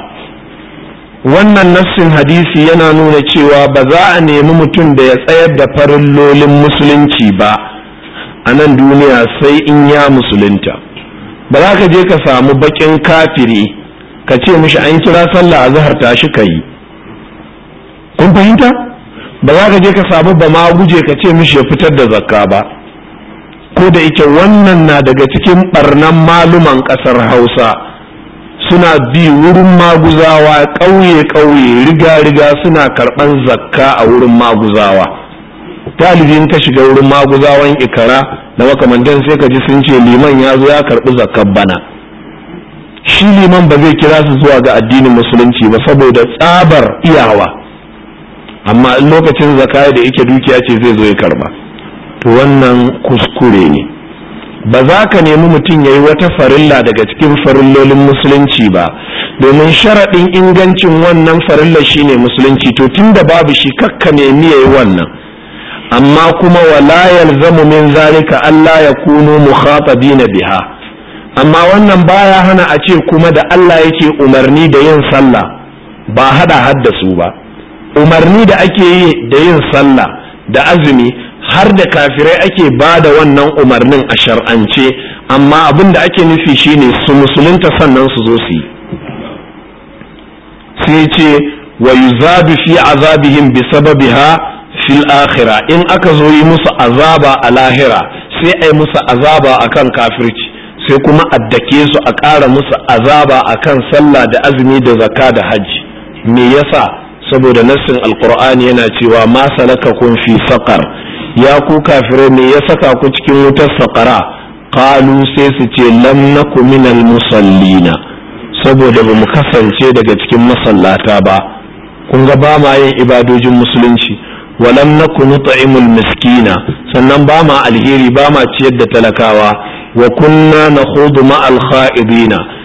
wannan nassin hadisi yana nuna cewa ba za a nemi mutum da ya tsayar da farillolin musulunci ba a nan duniya sai in ya musulunta. Ba za ka je ka samu bakin kafiri ka ce mishi an kira sallah a zahar tashi ka yi. Kun fahimta? Ba za ka je ka samu ba ma guje ka ce mishi ya fitar da zakka ba. Ko da yake wannan na daga cikin barnan maluman ƙasar Hausa, suna bi wurin maguzawa ƙauye-ƙauye riga-riga suna karɓan zakka a wurin maguzawa. Talibin ka shiga wurin maguzawan Ikara da makamantan sai ka ji sun ce liman ya zo ya karɓi zakkar bana. Shi liman ba zai kira su zuwa ga addinin musulunci ba saboda tsabar iyawa, amma lokacin zakaya da yake dukiya ce zai zo ya karba. To wannan kuskure ne. Ba za ka nemi mutum ya yi wata farilla daga cikin farillolin musulunci ba, domin sharaɗin ingancin wannan farilla shine musulunci. To tunda babu shi kakka nemi ya yi wannan, amma kuma wala yalzamu min zalika Allah ya kunu mukhatabina biha. Amma wannan baya hana a ce kuma da Allah yake umarni da yin sallah ba hada haddasu ba. Umarni da ake yi da yin sallah da azumi har da kafirai ake ba da wannan umarnin a shar'ance, amma abin da ake nufi shine su musulunta sannan su zo su yi. Sai ce wa yuzadu fi azabihim bi sababiha fil akhirah, in aka zo yi musu azaba a lahira sai ai musu azaba akan kafirci, sai kuma addake su a ƙara musu azaba akan sallah da azumi da zakka da hajji. Me yasa? Saboda nassin alqur'ani yana cewa ma salakakum fi saqar, ya ku kafirai me ya saka ku cikin wutar saqara? Qalu sai su ce lam naku minal musallina, saboda ba mu kasance daga cikin masallata ba. Kun ga ba ma yin ibadojin musulunci. Walam naku nut'imul miskina, sannan ba ma alheri, ba ma ciyar da talakawa. Wa kunna nakhudu ma'al kha'idina,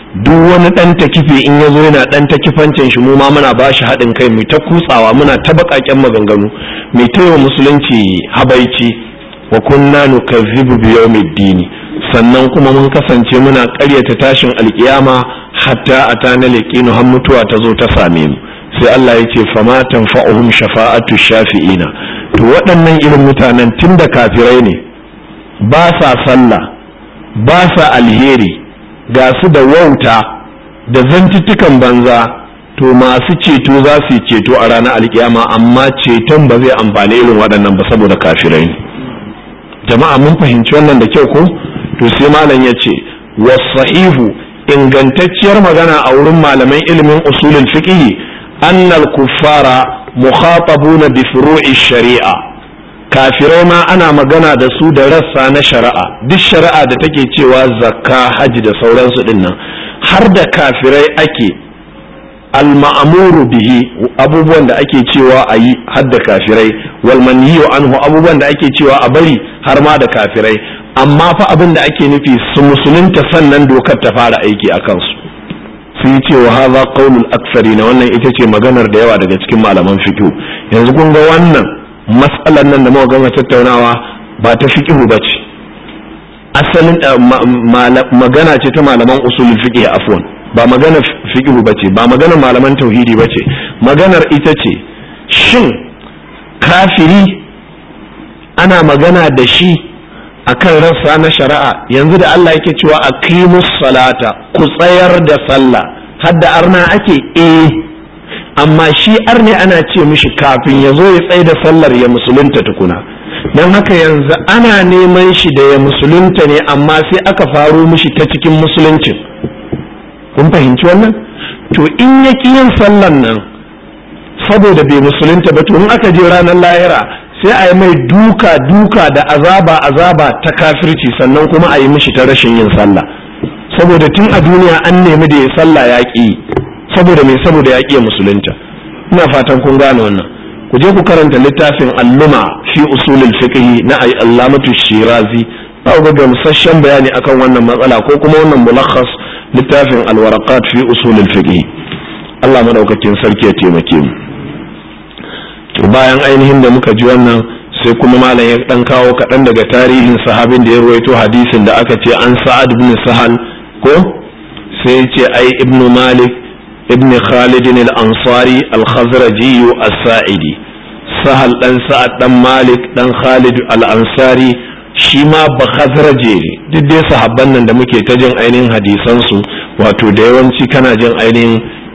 duk wani dan takife in yazo yana dan takifancin shi mu ma muna bashi haɗin kai mu ta kutsawa muna ta bakaken maganganu mai taiwa musulunci habaici wa kunna nukazzibu bi yawmiddin sannan kuma mun kasance muna ƙaryata tashin alkiyama hatta atana liqinu har mutuwa ta zo ta same mu sai Allah ya ce fama tanfa'uhum shafa'atu shafi'ina to waɗannan irin mutanen tunda kafirai ne ba sa sallah ba sa alheri ga su da wauta da zantuttukan banza to masu ceto za su yi ceto a ranar alkiyama amma ceton ba zai amfani irin waɗannan ba saboda kafirai ne jama'a mun fahimci wannan da kyau ko to sai malam ya ce wasahihu ingantacciyar magana a wurin malaman ilimin usulul fiqh annal kuffara mukhatabuna bi furu'i shari'a kafirai ma ana magana da su da rassa na shari'a duk shari'a da take cewa zakka haji da sauransu dinnan har da kafirai ake al-ma'muru bihi abubuwan da ake cewa ayi har da kafirai wal manhiyu anhu abubuwan da ake cewa a bari har ma da kafirai amma fa abin da ake nufi su musulunta sannan dokar ta fara aiki a kansu sun ce wa hadha qaulul aktharina wannan ita ce maganar da yawa daga cikin malaman fiqh yanzu kun ga wannan mas'alar nan da muka gama tattaunawa ba ta fiqh bace asalin magana ce ta malaman usulul fiqh afwan ba maganar fiqh bace ba maganar malaman tauhidi bace maganar ita ce shin kafiri ana magana da shi akan rassa na shari'a yanzu da Allah yake cewa aqimus salata ku tsayar da sallah hadda arna ake eh amma shi arne ana ce mishi kafin ya zo ya tsaye da sallar ya musulunta tukuna don haka yanzu ana neman shi da ya musulunta ne amma sai aka faro mishi ta cikin musuluncin kun fahimci wannan to in ya yin sallar nan saboda bai musulunta ba to in aka je ranar lahira sai a yi mai duka duka da azaba azaba ta kafirci sannan kuma a yi mishi ta rashin yin sallah saboda tun a duniya an nemi da ya sallah ya ƙi saboda mai saboda ya ƙi musulunta ina fatan kun gane wannan ku je ku karanta littafin alluma fi usulul fiqh na allamatu shirazi za ku ga gamsasshen bayani akan wannan matsala ko kuma wannan mulakhas littafin alwaraqat fi usulul fiqh Allah madaukakin sarki ya taimake mu bayan ainihin da muka ji wannan sai kuma malam ya dan kawo kaɗan daga tarihin sahabin da ya ruwaito hadisin da aka ce an sa'ad ibn sahal ko sai ya ce ai ibnu malik ibn khalid al-ansari al-khazraji as-sa'idi sahal dan sa'ad dan malik dan khalid al-ansari shi ma ba khazraje ne duk dai sahabban nan da muke ta jin ainihin hadisan su wato da yawanci kana jin ainihin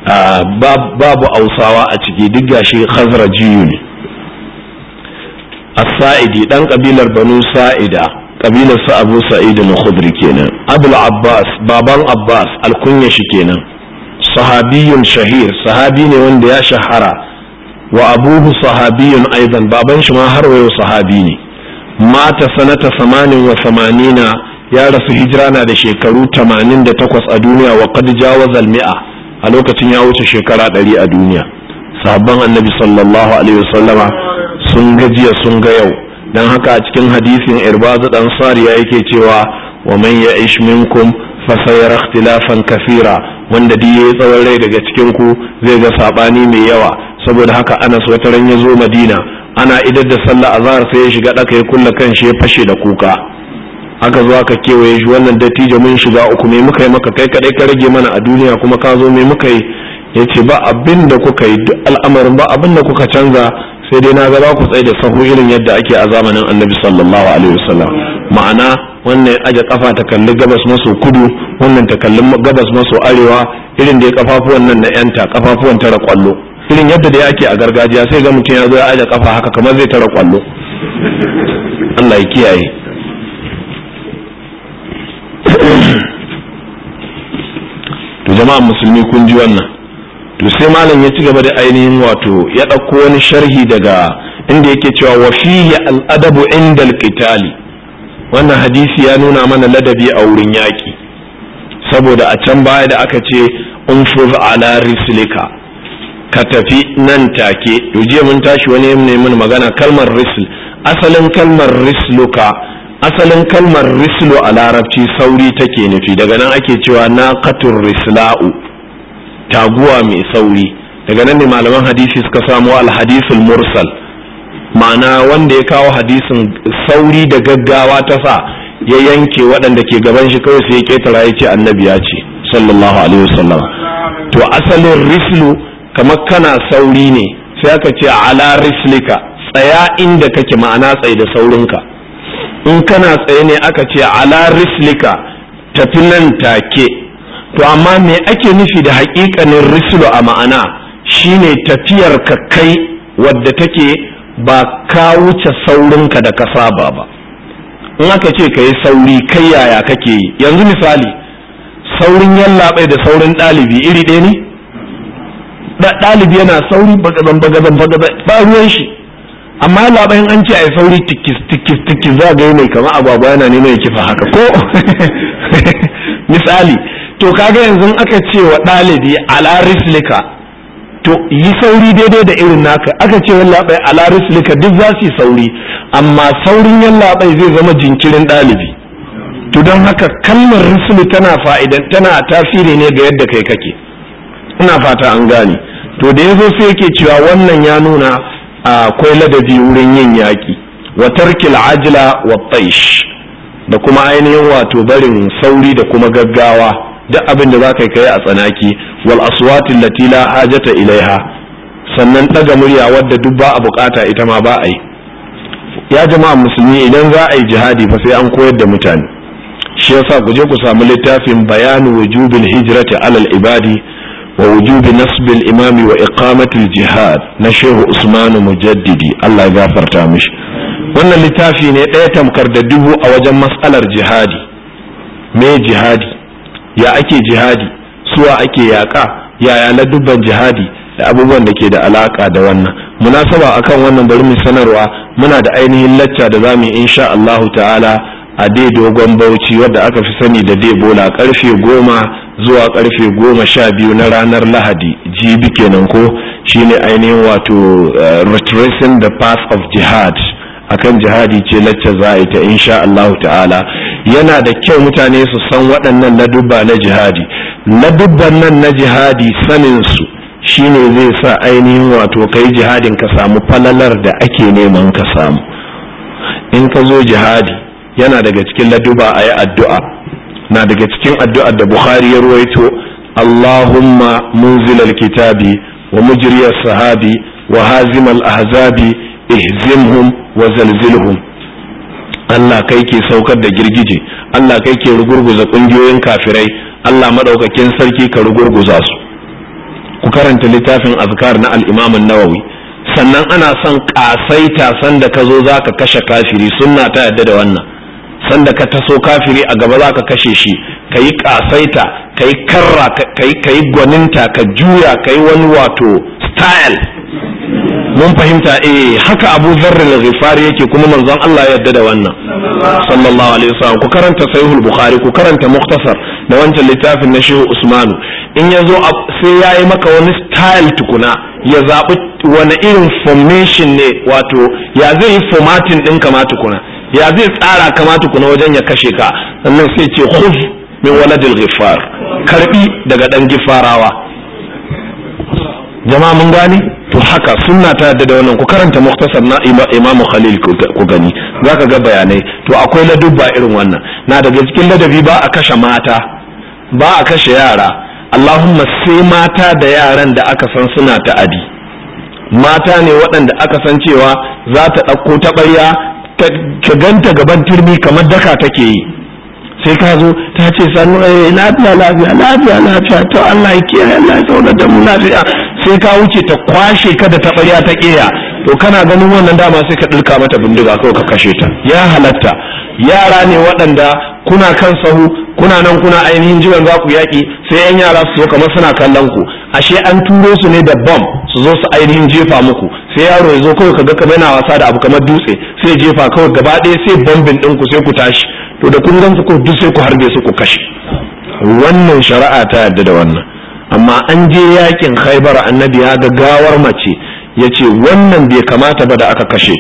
babu ausawa a ciki duk gashi khazrajiyu ne as-sa'idi dan kabilar banu sa'ida kabilar sa abu sa'id al-khudri kenan abul abbas baban abbas alkunya shi kenan sahabiyun shahir sahabi ne wanda ya shahara wa abuhu sahabiyun aidan baban shi ma har wayo sahabi ne mata sanata samanin wa samanina ya rasu hijira na da shekaru tamanin da takwas a duniya wa qad jawaza al-mi'a a lokacin ya wuce shekara ɗari a duniya sahabban annabi sallallahu alaihi wasallama sun gajiya sun ga yau dan haka a cikin hadisin irbazu dan sariya yake cewa wa man ya'ish minkum fa sayara ikhtilafan kathira wanda duk yayi tsawon rai daga cikin ku zai ga sabani mai yawa saboda haka Anas wata ran ya zo Madina ana idar da sallah azhar sai ya shiga daka ya kulla kan shi ya fashe da kuka aka zo aka kewaye shi wannan dattijo mun shiga uku me muka yi maka kai kadai ka rage mana a duniya kuma ka zo me muka yi yace ba abin da kuka yi duk al'amarin ba abin da kuka canza sai dai na ga za ku tsaye da sahu irin yadda ake a zamanin annabi sallallahu alaihi wasallam ma'ana wannan aje kafa ta kalli gabas maso kudu wannan ta kalli gabas maso arewa irin da ya kafafuwan nan na yanta kafafuwan tara kwallo irin yadda da yake a gargajiya sai ga mutum ya zo ya aje kafa haka kamar zai tara kwallo Allah ya kiyaye to jama'an musulmi kun ji wannan to sai malam ya ci gaba da ainihin wato ya ɗauko wani sharhi daga inda yake cewa wa fihi al-adabu inda al-qitali wannan hadisi ya nuna mana ladabi a wurin yaƙi saboda a can baya da aka ce unfuz ala rislika ka tafi nan take to jiya mun tashi wani ne mun magana kalmar risl asalin kalmar risluka asalin kalmar rislu a larabci sauri take nufi, daga nan ake cewa naqatur risla'u, taguwa mai sauri. daga nan ne malaman hadisi suka samu alhadisul mursal, ma'ana wanda ya kawo hadisin sauri da gaggawa ta sa ya yanke waɗanda ke gaban shi kawai sai ya ketara ya ce annabi ya ce sallallahu alaihi wasallam. to asalin rislu kamar kana sauri ne, sai aka ce ala rislika, tsaya inda kake, ma'ana tsaye da saurinka. in kana tsaye ne aka ce ala rislika, tafi nan take. to amma me ake nufi da haƙiƙanin rislu a ma'ana shine tafiyar ka kai wadda take ba ka wuce saurinka da ka saba ba. in aka ce ka yi sauri kai yaya kake yi? yanzu misali saurin yallaɓai da saurin ɗalibi iri ɗaya ne? ɗalibi yana sauri bagazan bagazan bagazan ba ruwan shi, amma yallaɓai an ce a yi sauri tikis tikis tikis za ga mai kama agwagwa yana neman ya kifa haka ko misali. to kaga yanzu aka ce wa ɗalibi ala rislika, to yi sauri daidai da irin naka. aka ce yallaɓai ala rislika, duk za su yi sauri, amma saurin yallaɓai zai zama jinkirin ɗalibi. to don haka kalmar rislu tana fa'idan tana tasiri ne ga yadda kai kake. ina fata an gane. to da yazo sai yake cewa wannan ya nuna akwai ladabi wurin yin yaki, wa tarkil ajla wa taish, da kuma ainihin wato barin sauri da kuma gaggawa, duk abin da zaka kai a tsanaki, wal aswati allati la hajata ilaiha, sannan daga murya wadda duk ba a bukata ita ma ba a yi. ya jama'a musulmi, idan za a yi jihadi fa sai an koyar da mutane. shi yasa ku je ku samu littafin bayanu wujubil hijrati alal ibadi wa wujubi nasbil imami wa iqamatil jihad na shehu usmanu mujaddidi, Allah ya gafarta mishi. wannan littafi ne ɗaya tamkar da dubu a wajen mas'alar jihadi. me jihadi, ya ake jihadi, suwa ake yaƙa, yaya ladubban jihadi da abubuwan da ke da alaka da wannan. munasaba akan wannan bari mu sanarwa, muna da ainihin lacca da zamu yi insha Allahu ta'ala a dai dogon Bauchi wadda aka fi sani da dai bola, karfe goma zuwa karfe goma sha biyu na ranar Lahadi, jibi kenan ko, shine ainihin wato uh, retracing the path of jihad. akan jihadi ce lacca za a yi ta insha Allahu ta'ala. yana da kyau mutane su san waɗannan ladubba na jihadi. ladubban nan na jihadi sanin su shine zai sa ainihin wato kai jihadin ka samu falalar da ake neman ka samu. in ka zo jihadi yana daga cikin laduba a yi addu'a, na daga cikin addu'ar da Bukhari ya ruwaito, Allahumma munzilal kitabi wa mujriyas sahabi wa hazimal ahzabi ihzimhum wa zalzilhum. Allah kai ke saukar da girgije, Allah kai ke rugurguza kungiyoyin kafirai, Allah madaukakin sarki ka rugurguza su. ku karanta littafin azkar na al-Imam an-Nawawi. sannan ana son kasaita sanda ka zo zaka kashe kafiri, sunna ta yadda da wannan. sanda ka taso kafiri a gaba zaka kashe shi, kayi kasaita, kayi karra, kayi kayi gwaninta, ka juya, kayi wani wato style. mun fahimta eh haka Abu Dharr al-Ghifari yake, kuma manzon Allah ya yarda da wannan sallallahu alaihi wasallam. ku karanta Sahihul Bukhari, ku karanta Mukhtasar da wancan littafin na Shehu Usmanu. in yazo sai yayi maka wani style tukuna, ya zabi wani irin formation ne, wato ya zai yi formatting din kama tukuna, ya zai tsara kama tukuna wajen ya kashe ka. sannan sai ce khudh min waladil Ghifar, karbi daga dan Gifarawa. jama'a mun gane. to haka sunna ta yadda da wannan. ku karanta Mukhtasar na Imam Khalil ku gani, zaka ga bayanai. to akwai ladubba irin wannan. na daga cikin ladabi ba a kashe mata, ba a kashe yara, Allahumma sai mata da yaran da aka san suna ta'adi. mata ne waɗanda aka san cewa za ta ɗauko taɓarya ka ganta gaban turmi kamar daka take yi, sai ka zo ta ce sanu eh lafiya lafiya lafiya lafiya, to Allah ya kiyaye, Allah ya zauna da mu lafiya, sai ka wuce ta kwashe ka da taɓarya ta ƙeya. to kana ganin wannan dama sai ka ɗirka mata bindiga kawai ka kashe ta. ya halatta. yara ne waɗanda kuna kan sahu, kuna nan kuna ainihin jiran za ku yaƙi, sai yan yara su zo kamar suna kallon ku, ashe an turo su ne da bom su zo su ainihin jefa muku, sai yaro ya zo kawai kaga kamar yana wasa da abu kamar dutse, sai jefa kawai gaba ɗaya sai bombin ɗin ku sai ku tashi. to da kun gansu ko duk sai ku harbe su ku kashe. wannan shari'a ta yarda da wannan. amma an je yakin Khaibar, annabi ya ga gawar mace, yace wannan bai kamata ba da aka kashe ta.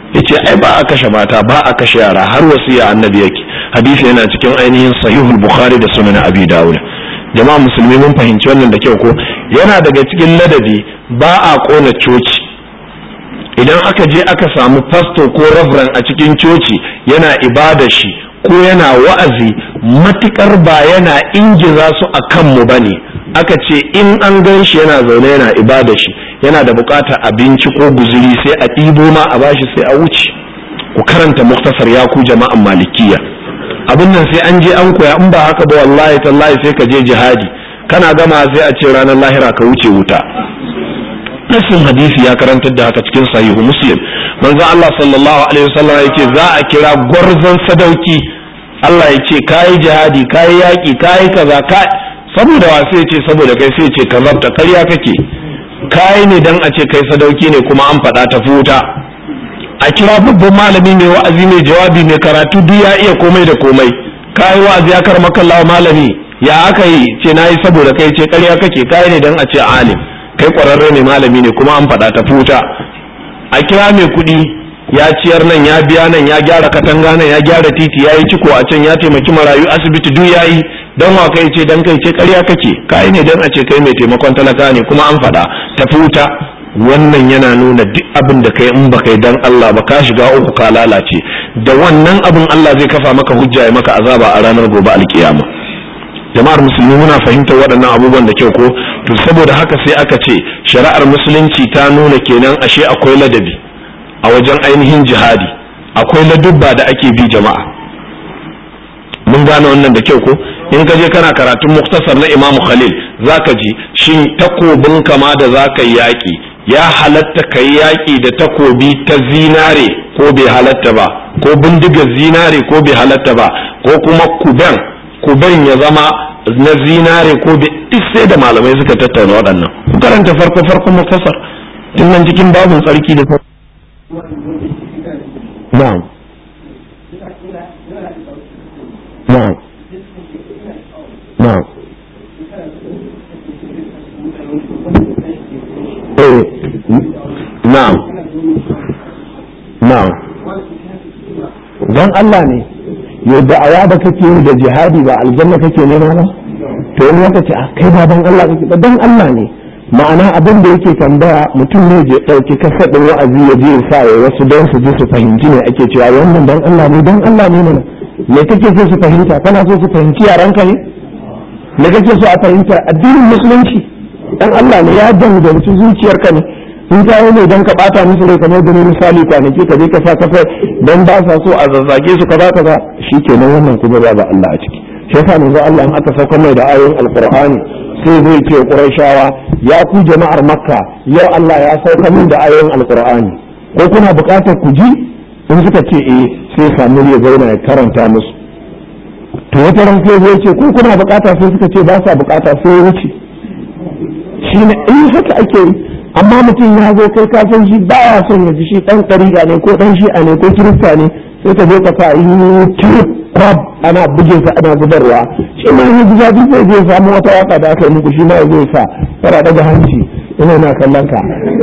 yace ai ba a kashe mata ba a kashe yara har wasiya annabi yake. Hadisi yana cikin ainihin sahihul bukhari da sunan abi dawud. Jama'a musulmi mun fahimci wannan da kyau ko? Yana daga cikin ladabi ba a kona coci. Idan aka je aka samu pastor ko reverend a cikin coci yana ibada shi ko yana wa'azi, matukar ba yana ingiza su a kanmu bane, aka ce in an gan shi yana zaune yana ibada shi yana da bukatar abinci ko guzuri sai a ɗibo ma a bashi sai a wuce. Ku karanta muktasar ya ku jama'an malikiya, abin nan sai an je an koya, in ba haka ba wallahi tallahi sai ka je jihadi kana gama sai a ce ranar lahira ka wuce wuta. Nassin hadisi ya karantar da haka cikin sahihu muslim. Manzo Allah sallallahu alaihi wasallam yake za a kira gwarzon sadauki, Allah yake kai jihadi kai yaki kai kaza kai, saboda wa sai ce saboda kai sai ce kazabta ƙarya kake, kai ne dan a ce kai sadauki ne kuma an faɗa ta futa. A kira babban malami mai wa'azi mai jawabi mai karatu duk ya iya komai da komai, kai wa'azi ya karma kallawa malami ya aka yi ce nayi saboda kai ce ƙarya kake, kai ne dan a ce alim, kai ƙwararre ne malami ne kuma an faɗa ta futa. A kira mai kuɗi ya ciyar nan ya biya nan ya gyara katanga nan ya gyara titi ya yi ciko a can ya taimaki marayu asibiti duk ya yi, dan wa kai ce dan kai ce ƙarya kake, kai ne dan a ce kai mai taimakon talaka ne kuma an faɗa ta futa. Wannan yana nuna duk abin da kai in ba kai dan Allah ba ka shiga uku ka lalace, da wannan abin Allah zai kafa maka hujja ya maka azaba a ranar gobe alkiyama. Jama'ar musulmi muna fahimtar waɗannan abubuwan da kyau ko? To saboda haka sai aka ce shari'ar musulunci ta nuna kenan ashe akwai ladabi a wajen ainihin jihadi, akwai ladubba da ake bi jama'a. Mun gane wannan da kyau ko? In ka je kana karatun muktasar na Imam Khalil zaka ji shin takobin kama da zaka yi yaƙi ya halatta kai yaƙi da takobi ta zinare ko bai halatta ba, ko bindigar zinare ko bai halatta ba, ko kuma kuben kuben ya zama na zinare ko bai, duk sai da malamai suka tattauna waɗannan. Ku karanta farko farkon muktasar tun nan cikin babun tsarki da farko. Na'am. Na'am. Na'am. Eh, na'am. Na'am. Dan Allah ne, yadda aya da kake yi da jihadi ba aljanna kake nema ba? To wani ya ce a kai ba dan Allah kake ba, dan Allah ne. Ma'ana abin da yake tambaya mutum ne je dauki kasadin wa'azi ya je sa ya wasu don su ji su fahimci ne ake cewa wannan dan Allah ne, dan Allah ne mana. Me kake so su fahimta? Kana so su fahimci yaranka ne? Me kake so a fahimta? Addinin musulunci dan Allah ne, ya danganci zuciyarka ne. In ka yi ne dan ka bata musu rai kamar da misali kwanaki ka je ka sa kafa dan ba sa so a zazzage su kaza kaza, shikenan wannan kuma ba Allah a ciki. Shi yasa manzo Allah in aka sauka mai da ayoyin alqur'ani sai zai ce qurayshawa ya ku jama'ar makka yau Allah ya sauka min da ayoyin alqur'ani ko kuna buƙatar ku ji? In suka ce eh sai samu ya zauna ya karanta musu. To wata ran sai zai ce ko kuna buƙata, sai suka ce ba sa buƙata, sai ya wuce. Shi ne in haka ake yi, amma mutum ya zo kai ka san shi baya son ya ji shi dan tariqa ne ko dan shi'a ne ko kirista ne, sai ka zo ka sa yi kwab ana buge sa ana zubarwa, shi ma ya ji zafi sai zai samu wata waka da aka yi muku shi ma zai sa fara daga hanci ina na kallon ka.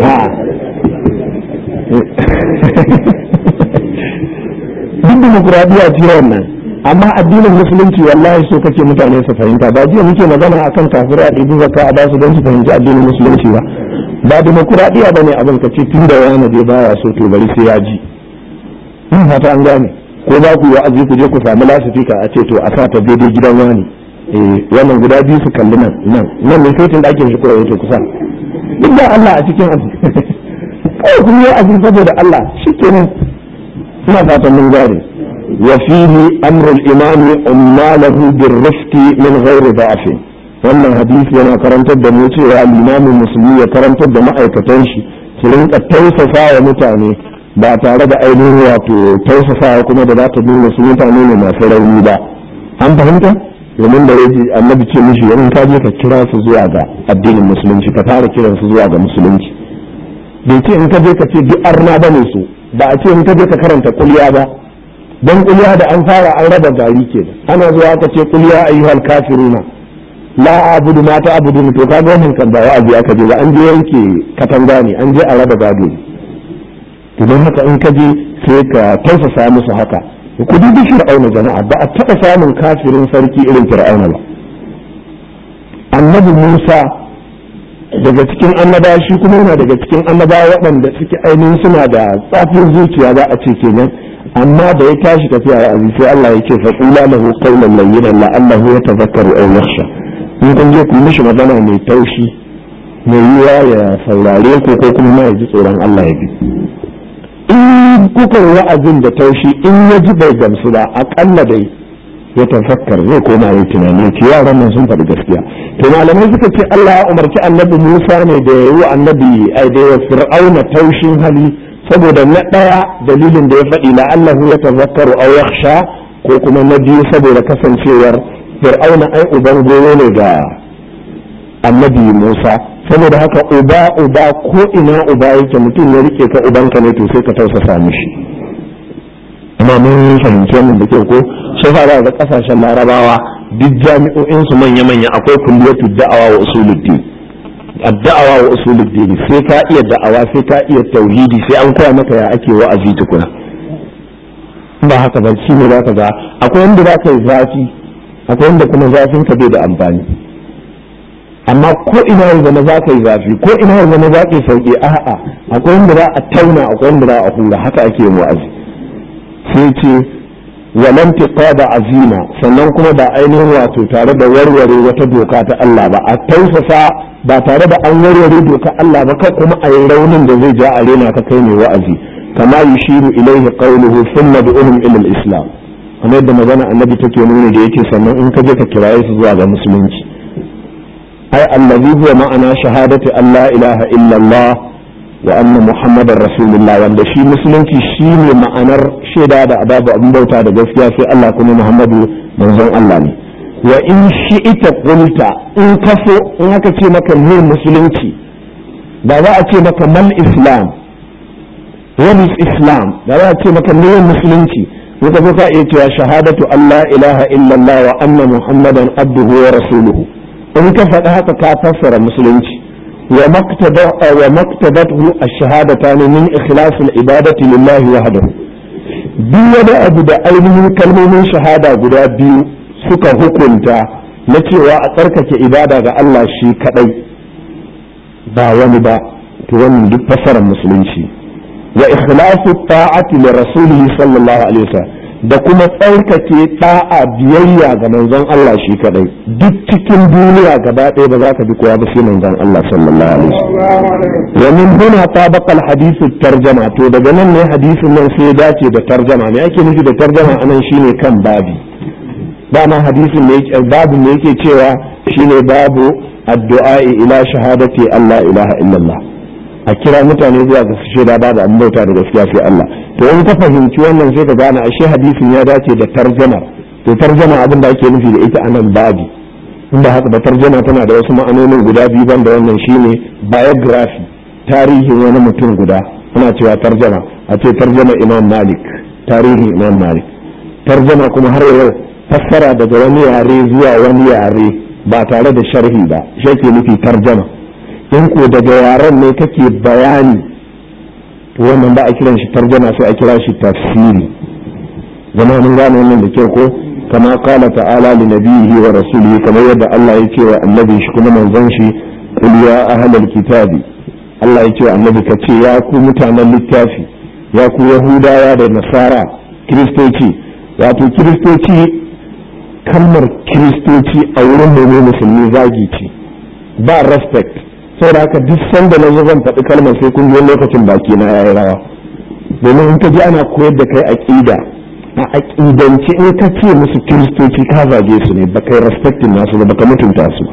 Duk dimokuraɗiyya ce wannan, amma addinin musulunci wallahi so kake mutane su fahimta. Ba jiya muke magana akan kafirai a ɗibi zakka a basu don su fahimci addinin musulunci ba. Ba dimokuraɗiyya bane abin ka ce tun da wani je baya so to bari sai ya ji. In fata an gane, ko za ku yi wa'azi ku je ku samu lasifika a ce to a sa ta daidai gidan wani, eh wannan guda biyu su kalli nan nan nan ne sai tun da ake shi kura yake kusa. Duk da Allah a cikin abu kawai kun yi abu saboda Allah shikenan. Ina fatan mun gane. وفيه أمر الإمام أماله بالرفق من غير ضعف. wannan hadisi yana karantar da mu cewa limamin musulmi ya karantar da ma'aikatan shi su rinka tausasa wa mutane ba tare da ainihin wato tausasa kuma da za ta nuna su mutane ne masu rauni ba. An fahimta? Domin da yaji annabi ce mishi in ka je ka kira su zuwa ga addinin musulunci, ka fara kiran su zuwa ga musulunci. Bai ce in ka je ka ce duk arna bane su, ba a ce in ka je ka karanta kulya ba. Dan kulya da an fara an raba gari ke ana zuwa aka ce kulya ayyuhal kafiruna la abudu ma ta abudu, to kaga wannan kan ba wa'azi aka je ba, an je yanke katanga ne, an je a raba gado. To don haka in ka je sai ka tausasa musu haka. Ku dubi fir'auna jama'a, ba a taɓa samun kafirin sarki irin fir'auna ba. Annabi Musa daga cikin annabawa, shi kuma yana daga cikin annabawa waɗanda suke ainihin suna da tsafin zuciya za a ce kenan, amma da ya tashi tafiya ya aziz sai Allah ya ce fa qula lahu qawlan layyinan la'allahu yatadhakkaru aw yakhsha. In kun je ku mishi magana mai taushi mai yiwa ya saurare ku ko kuma ma ya ji tsoron Allah ya bi. In kuka wa'azin da taushi in ya ji bai gamsu ba akalla dai ya tafakkar zai koma ya tunani ki yaran nan sun faɗi gaskiya. To malamai suka ce Allah ya umarci annabi Musa ne da ya yi wa annabi ai da ya fir'auna taushin hali saboda na ɗaya dalilin da ya faɗi la'allahu ya tazakkaru aw yakhsha, ko kuma na biyu saboda kasancewar fir'auna ai uban goyo ne ga annabi Musa, saboda haka uba uba ko ina uba yake mutum ya rike ka ubanka ne to sai ka tausasa mishi. Amma mun fahimci wannan da kyau ko sai fara da kasashen Larabawa duk jami'o'in su manya-manya akwai kulliyatu da'awa wa usuluddin. Ad-da'awa wa usuluddin sai ka iya da'awa sai ka iya tauhidi sai an koya maka ya ake wa'azi tukuna. Ba haka ba shi ne zaka ga akwai wanda zaka yi zafi akwai wanda kuma zafin ka bai da amfani. Amma ko ina ya zama zaka yi zafi ko ina ya zama zaka yi sauki a'a akwai wanda za a tauna akwai wanda za a hura, haka ake yin wa'azi. Sai ce walam tiqada azima, sannan kuma ba ainihin wato tare da warware wata doka ta Allah ba, a tausasa ba tare da an warware doka Allah ba, kai kuma a yi raunin da zai ja a rena ka kai mai wa'azi. Kama yushiru ilaihi qawluhu thumma du'uhum ila al-islam, kamar yadda magana annabi take nuni da yake sannan in ka je ka kiraye su zuwa ga musulunci. Ai allazi huwa ma'ana shahadati an la ilaha illa Allah wa anna muhammadar rasulullah, wanda shi musulunci shine ma'anar shaida da babu abin bauta da gaskiya sai Allah kuma Muhammadu manzon Allah ne. Wa in shi'ita qulta, in kaso in aka ce maka ne musulunci ba za a ce maka mal islam, what is islam, da za a ce maka ne musulunci in ka ka iya cewa shahadatu an la ilaha illallah wa anna muhammadan abduhu wa rasuluhu. In ka faɗi haka ka fassara musulunci. ومقتضته الشهادتان من إخلاص العبادة لله وحده. duk wani abu da ainihin kalmomin shahada guda biyu suka hukunta na cewa a tsarkake ibada ga Allah shi kadai ba wani ba, to wannan duk fasarar musulunci. wa ikhlasu ta'ati li rasulihi sallallahu alaihi wasallam, da kuma tsarkake da'a biyayya ga manzon Allah shi kadai. Duk cikin duniya gaba ɗaya ba za ka bi kowa ba sai manzon Allah sallallahu alaihi wasallam. wa min huna tabaqa al-hadith at-tarjama, to daga nan ne hadisin nan sai dace da tarjama. Me ake nufi da tarjama anan shine kan babi. dama hadisin ne babu ne yake cewa shine babu addu'a ila shahadati Allah ilaha illallah, a kira mutane zuwa ga su shaida babu an bauta da gaskiya sai Allah. To in ka fahimci wannan sai ka gane ashe hadisin ya dace da tarjama. To tarjama abin da ake nufi da ita anan babi, inda haka da tarjama tana da wasu ma'anonin guda biyu banda wannan shine biography, tarihin wani mutum guda ana cewa tarjama. A ce tarjama Imam Malik, tarihin Imam Malik. Tarjama kuma har yau fassara daga wani yare zuwa wani yare ba tare da sharhi ba, shi ke nufi tarjama. in ko daga yaren ne kake bayani to wannan ba a kiran shi tarjama sai a kira shi tafsiri. zama mun gane wannan da kyau ko kama qala ta'ala li nabiyhi wa rasulihi, kamar yadda Allah ya ce wa annabi shi kuma manzon shi qul ya ahlal kitabi, Allah ya ce wa annabi ka ce ya ku mutanen littafi, ya ku yahudawa da nasara kiristoci. wato kiristoci, kalmar kiristoci a wurin mu musulmi zagi ce, ba respect. saboda haka duk sanda na zo zan faɗi kalmar sai kun ji lokacin baki na yayi rawa, domin in ka ji ana koyar da kai aqida, a aqidance in ka ce musu kiristoci ka zage su ne, baka respectin nasu ba, baka mutunta su.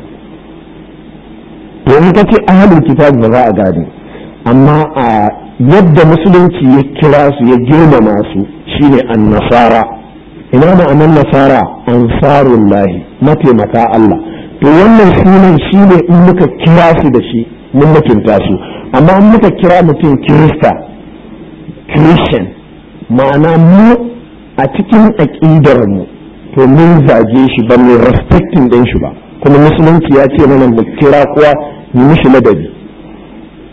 domin ka ce ahlul kitab ba za a gane, amma a yadda musulunci ya kira su ya girmama su shine an-nasara. ina ma'anar nasara? ansarullahi, mataimaka Allah. to wannan sunan shine in muka kira su da shi mun mutunta su, amma in muka kira mutum kirista, christian, ma'ana mu a cikin aqidar mu to mun zage shi ba mu respecting din shi ba, kuma musulunci ya ce mana mu kira kowa mu mishi ladabi.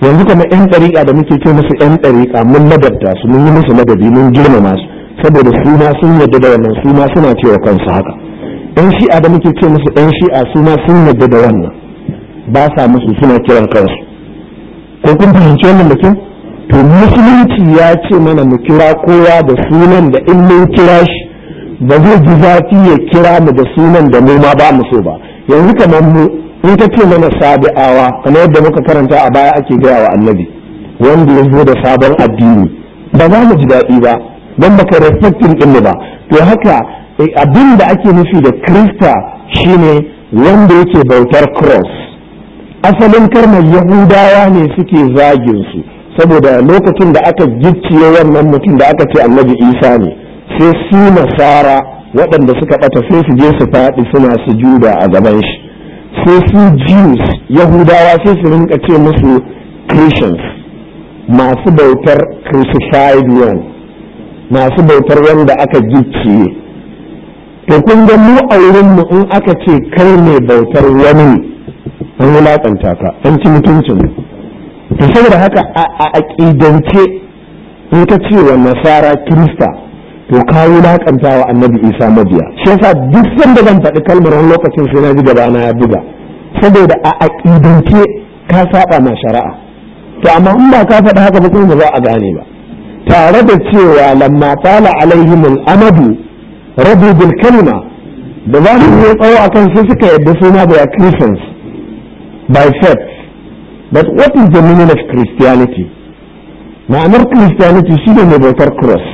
yanzu kamar yan ɗariƙa da muke ce musu yan ɗariƙa mun ladabta su mun yi musu ladabi mun girmama su saboda su ma sun yarda da wannan su ma suna cewa kansu haka. yan shi'a da muke ce musu yan shi'a su ma sun yarda da wannan ba sa musu suna kiran kansu. ko kun fahimci wannan da kyau? to musulunci ya ce mana mu kira kowa da sunan da in mun kira shi ba zai ji zafi ya kira mu da sunan da mu ma ba mu so ba. yanzu kamar mu in ka ce mana sabi'awa kamar yadda muka karanta a baya ake gaya wa annabi wanda ya zo da sabon addini ba za mu ji daɗi ba don baka respectin ɗin ba. to haka abin da ake nufi da krista shine wanda yake bautar cross. asalin karmar yahudawa ne suke zagin su saboda lokacin da aka gicciye wannan mutum da aka ce annabi isa ne sai su nasara waɗanda suka ɓata sai su je su faɗi suna sujuda a gaban shi sai su jews yahudawa sai su rinka ce musu christians masu bautar crucified one masu bautar wanda aka gicciye. to kun ga mu a wurin mu in aka ce kai ne bautar wani an wulaƙanta ka an ci mutuncin. to saboda haka a aƙidance in ka ce wa nasara kirista to ka wulaƙanta wa annabi isa mabiya. shi yasa duk sanda zan faɗi kalmar wani lokacin sai na ji gabana ya buga saboda a aƙidance ka saba ma shari'a. to amma in ba ka faɗi haka ba kuma ba za a gane ba. tare da cewa lamma tala alaihim al-amadu rabu bil kalima da za su yi tsawo akan sai suka yadda suna da Christians by faith. but what is the meaning of Christianity? ma'anar Christianity shi ne mai bautar cross.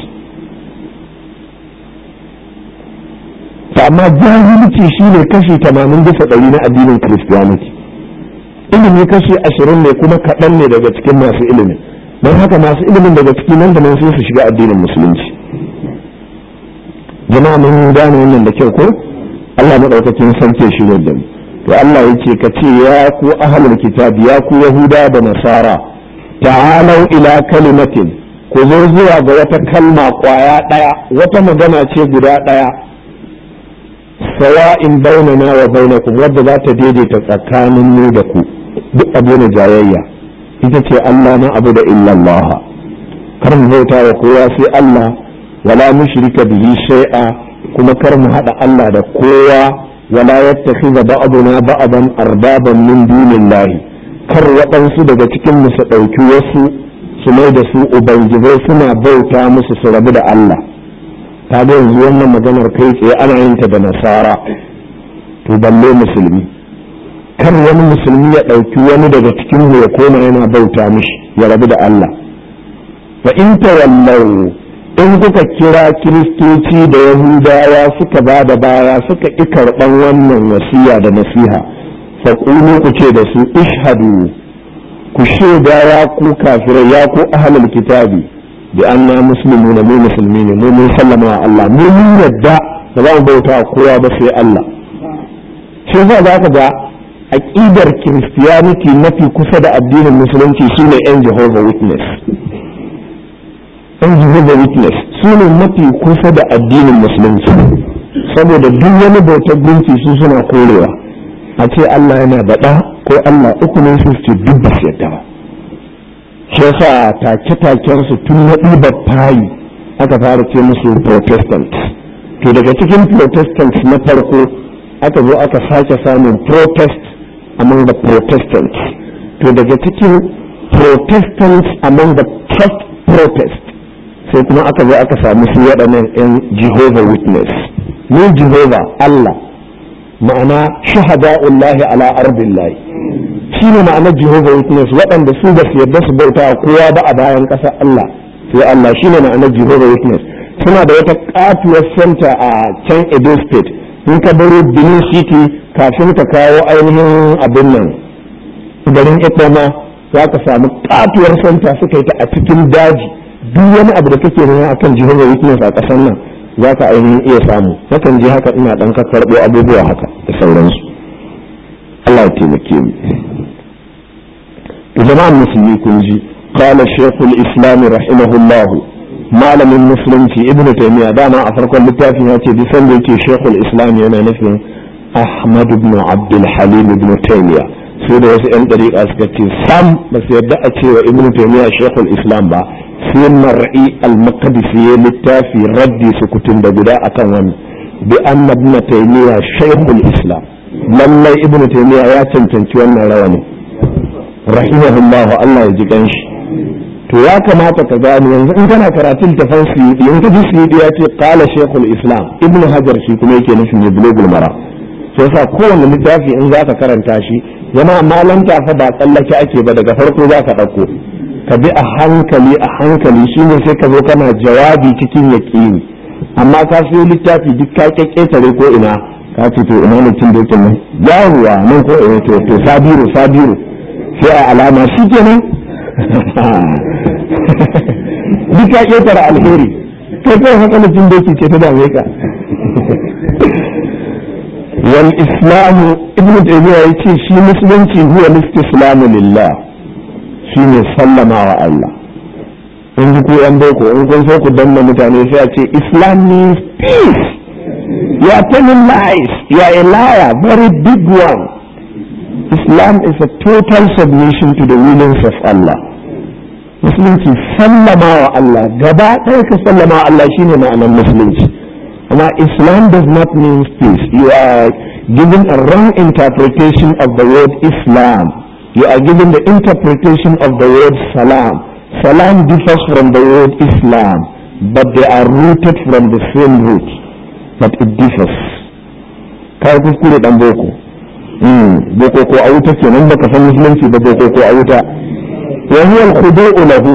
amma jahilci shi ne kashi tamanin bisa ɗari na addinin Christianity. ilimi kashi ashirin ne kuma kaɗan ne daga cikin masu ilimin. don haka masu ilimin daga ciki nan da nan sai su shiga addinin musulunci. jama'a mun gane wannan da kyau ko? Allah madaukakin sarki shi ne da mu. to Allah yace ka ce ya ku ahlul kitab ya ku yahuda da nasara ta'alau ila kalimatin ku zo zuwa ga wata kalma kwaya daya wata magana ce guda daya sawa'in bainana wa bainakum wadda za ta daidaita tsakanin mu da ku duk abu ne jayayya ita ce Allah na abu da illallah kar mu bauta wa kowa sai Allah wala mushrika bihi shay'a kuma kar mu hada Allah da kowa wala yattakhidha ba'duna ba'dan arbaban min dunillahi kar waɗansu daga cikin mu su ɗauki wasu su mai da su ubangijai suna bauta musu su rabu da Allah. ta ga yanzu wannan maganar kai tsaye ana yin ta da nasara to balle musulmi kar wani musulmi ya ɗauki wani daga cikin mu ya koma yana bauta mishi ya rabu da Allah. fa in tawallau in kuka kira kiristoci da yahudawa suka ba da baya suka ƙi karɓan wannan wasiya da nasiha faƙulu ku ce da su ishhadu ku shaida ya ku kafirai ya ku ahlul kitabi bi anna muslimuna mu musulmi ne mu mun sallama wa Allah mu mun yadda da za mu bauta kowa ba sai Allah. shi za ka ga aqidar Christianity mafi kusa da addinin musulunci shine yan Jehovah Witness. yan Jehovah Witness su ne mafi kusa da addinin musulunci saboda duk wani bautar gunki su suna korewa a ce Allah yana baɗa ko Allah uku ne su ce duk ba su yadda ba. shi yasa take-taken su tun na ɗibar fayi aka fara ce musu Protestant. to daga cikin Protestant na farko aka zo aka sake samun protest among the Protestants. to daga cikin Protestants among the first protest sai kuma aka zo aka samu su waɗannan yan Jehovah Witness. ne Jehovah Allah ma'ana shuhada'ullahi ala ardillahi shi ne ma'anar Jehovah Witness waɗanda su ba su yarda su bauta kowa ba a bayan ƙasar Allah sai Allah shi ne ma'anar Jehovah Witness. suna da wata katuwar center a can Edo State in ka baro Benin City kafin ka kawo ainihin abin nan garin Ekoma za ka samu katuwar center suka yi ta a cikin daji. duk wani abu da kake nema akan Jehovah Witness a ƙasar nan za ka ainihin iya samu. nakan je haka ina ɗan ka karɓo abubuwa haka da sauransu. Allah ya taimake mu. jama'an musulmi kun ji qala shaykhul islam rahimahullah malamin musulunci ibn taymiya dama a farkon littafin ya ce bisan da yake shaykhul islam yana nufin ahmad ibn abdul halim ibn taymiya sai da wasu yan dariƙa suka ce sam ba su yarda a cewa ibn taymiya shaykhul islam ba, sai mar'i al-maqdisi ya littafi raddi sukutun da guda akan wani bi anna ibn taymiya shaykhul islam, lallai ibn taymiya ya cancanci wannan rawani rahimahullahu, Allah ya ji ganshi. to ya kamata ka gani yanzu in kana karatun tafan suyudi in ka ji suyudi ya ce qala shaykhul islam, ibn hajar shi kuma yake nufin ya bulugul mara. sai sa kowane littafi in zaka karanta shi yana malanta fa ba tsallake ake ba, daga farko zaka dauko ka bi a hankali a hankali shine sai ka zo kana jawabi cikin yaqini. amma ka siyo littafi duk ka kekketare ko ina ka ce to ina ne tun da yake nan yawa nan ko ina to to sabiru sabiru sai a alama shikenan duk ka ketare alheri kai kai haka mutum da yake ce ta dame ka. wal islamu ibn taymiya yace shi musulunci huwa al-istislamu lillah, shine sallama wa Allah. in ji ku yan boko in kun so ku danna mutane sai a ce islam means peace, you are telling lies, you are a liar, very big one. Islam is a total submission to the willings of Allah. musulunci sallama wa Allah gaba ɗaya ka sallama wa Allah shine ma'anar musulunci. amma Islam does not mean peace. You are given a wrong interpretation of the word Islam. You are given the interpretation of the word salam. Salam differs from the word Islam, but they are rooted from the same root, but it differs. Kai kuskure dan boko. Mm, boko ko auta kenan baka san musulunci ba, boko ko auta. Wa huwa al-khudu'u lahu.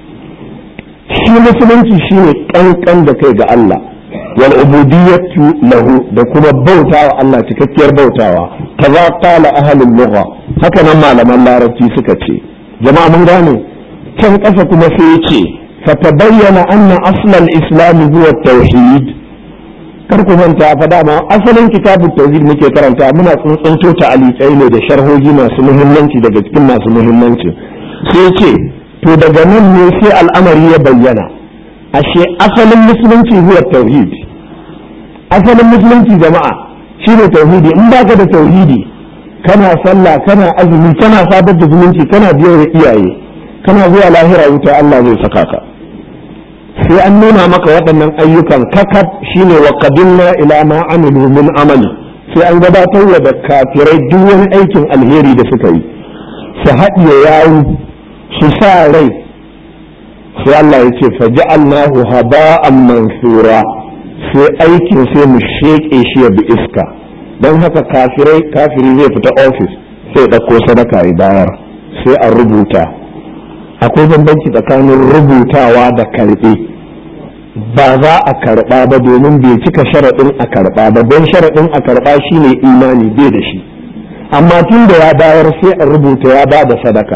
Shi musulunci shine kankan da kai ga Allah. Wal ubudiyyatu lahu, da kuma bautawa Allah cikakkiyar bautawa. Kaza qala ahlul lugha. Haka nan malaman larabci suka ce. Jama'a mun gane. Can ƙasa kuma sai ya ce fatabayyana anna aslal islam huwa tauhid. kar ku manta fa dama asalin kitabut tauhid muke karanta, muna tsuntsunto ta alikai ne da sharhoji masu muhimmanci daga cikin masu muhimmanci. sai ya ce to daga nan ne sai al'amari ya bayyana ashe asalin musulunci huwa tauhid. asalin musulunci jama'a shine tauhidi. in baka da tauhidi kana sallah kana azumi kana sadar da zumunci kana biyar da iyaye kana zuwa lahira wuta Allah zai saka ka. sai an nuna maka waɗannan ayyukan kakab shine wa qadimna ila ma amilu min amali, sai an gabatar da kafirai duk wani aikin alheri da suka yi su haɗiye yawu su sa rai, sai Allah ya ce faja'alnahu haba'an mansura, sai aikin sai mu sheke shi ya bi iska. don haka kafirai kafiri zai fita ofis sai ɗauko sadaka ya bayar sai a rubuta. akwai bambanci tsakanin rubutawa da karɓe. ba za a karɓa ba domin bai cika sharaɗin a karɓa ba, don sharaɗin a karɓa shine imani bai da shi. amma tun da ya bayar sai a rubuta ya ba da sadaka,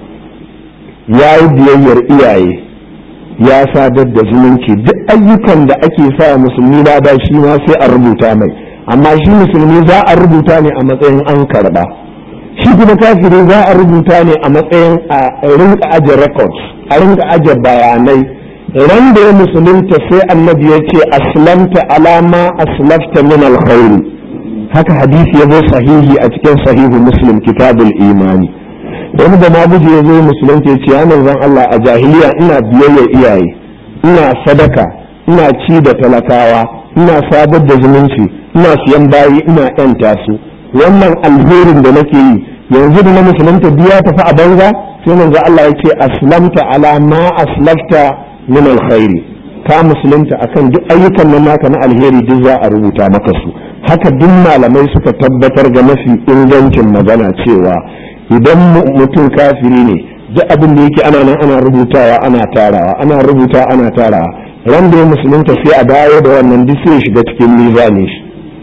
ya yi biyayyar iyaye, ya sadar da zumunci, duk ayyukan da ake sa musulmi na da shi ma sai a rubuta mai. amma shi musulmi za a rubuta ne a matsayin an karɓa, shi kuma kafiri za a rubuta ne a matsayin a rinka aje records, a rinka aje bayanai. ran da ya musulunta sai annabi ya ce aslamta alama aslafta min alkhairi. haka hadisi ya zo sahihi a cikin sahihu muslim kitabul imani. wani da ma guje ya zo musulunta ya ce ya manzon Allah a jahiliya ina biyayya iyaye, ina sadaka, ina ci da talakawa, ina sadar da zumunci, ina siyan bayi, ina yanta su. wannan alherin da nake yi yanzu da na musulunta biya tafi a banza. sai manzo Allah ya ce aslamta ala ma aslafta min alkhairi, ka musulunta akan duk ayyukan nan naka na alheri duk za a rubuta maka su. haka duk malamai suka tabbatar ga mafi ingancin magana cewa idan mutum kafiri ne duk abin da yake ana nan ana rubutawa ana tarawa ana rubuta ana tarawa. ran da ya musulunta sai a dawo da wannan duk sai ya shiga cikin mizani shi.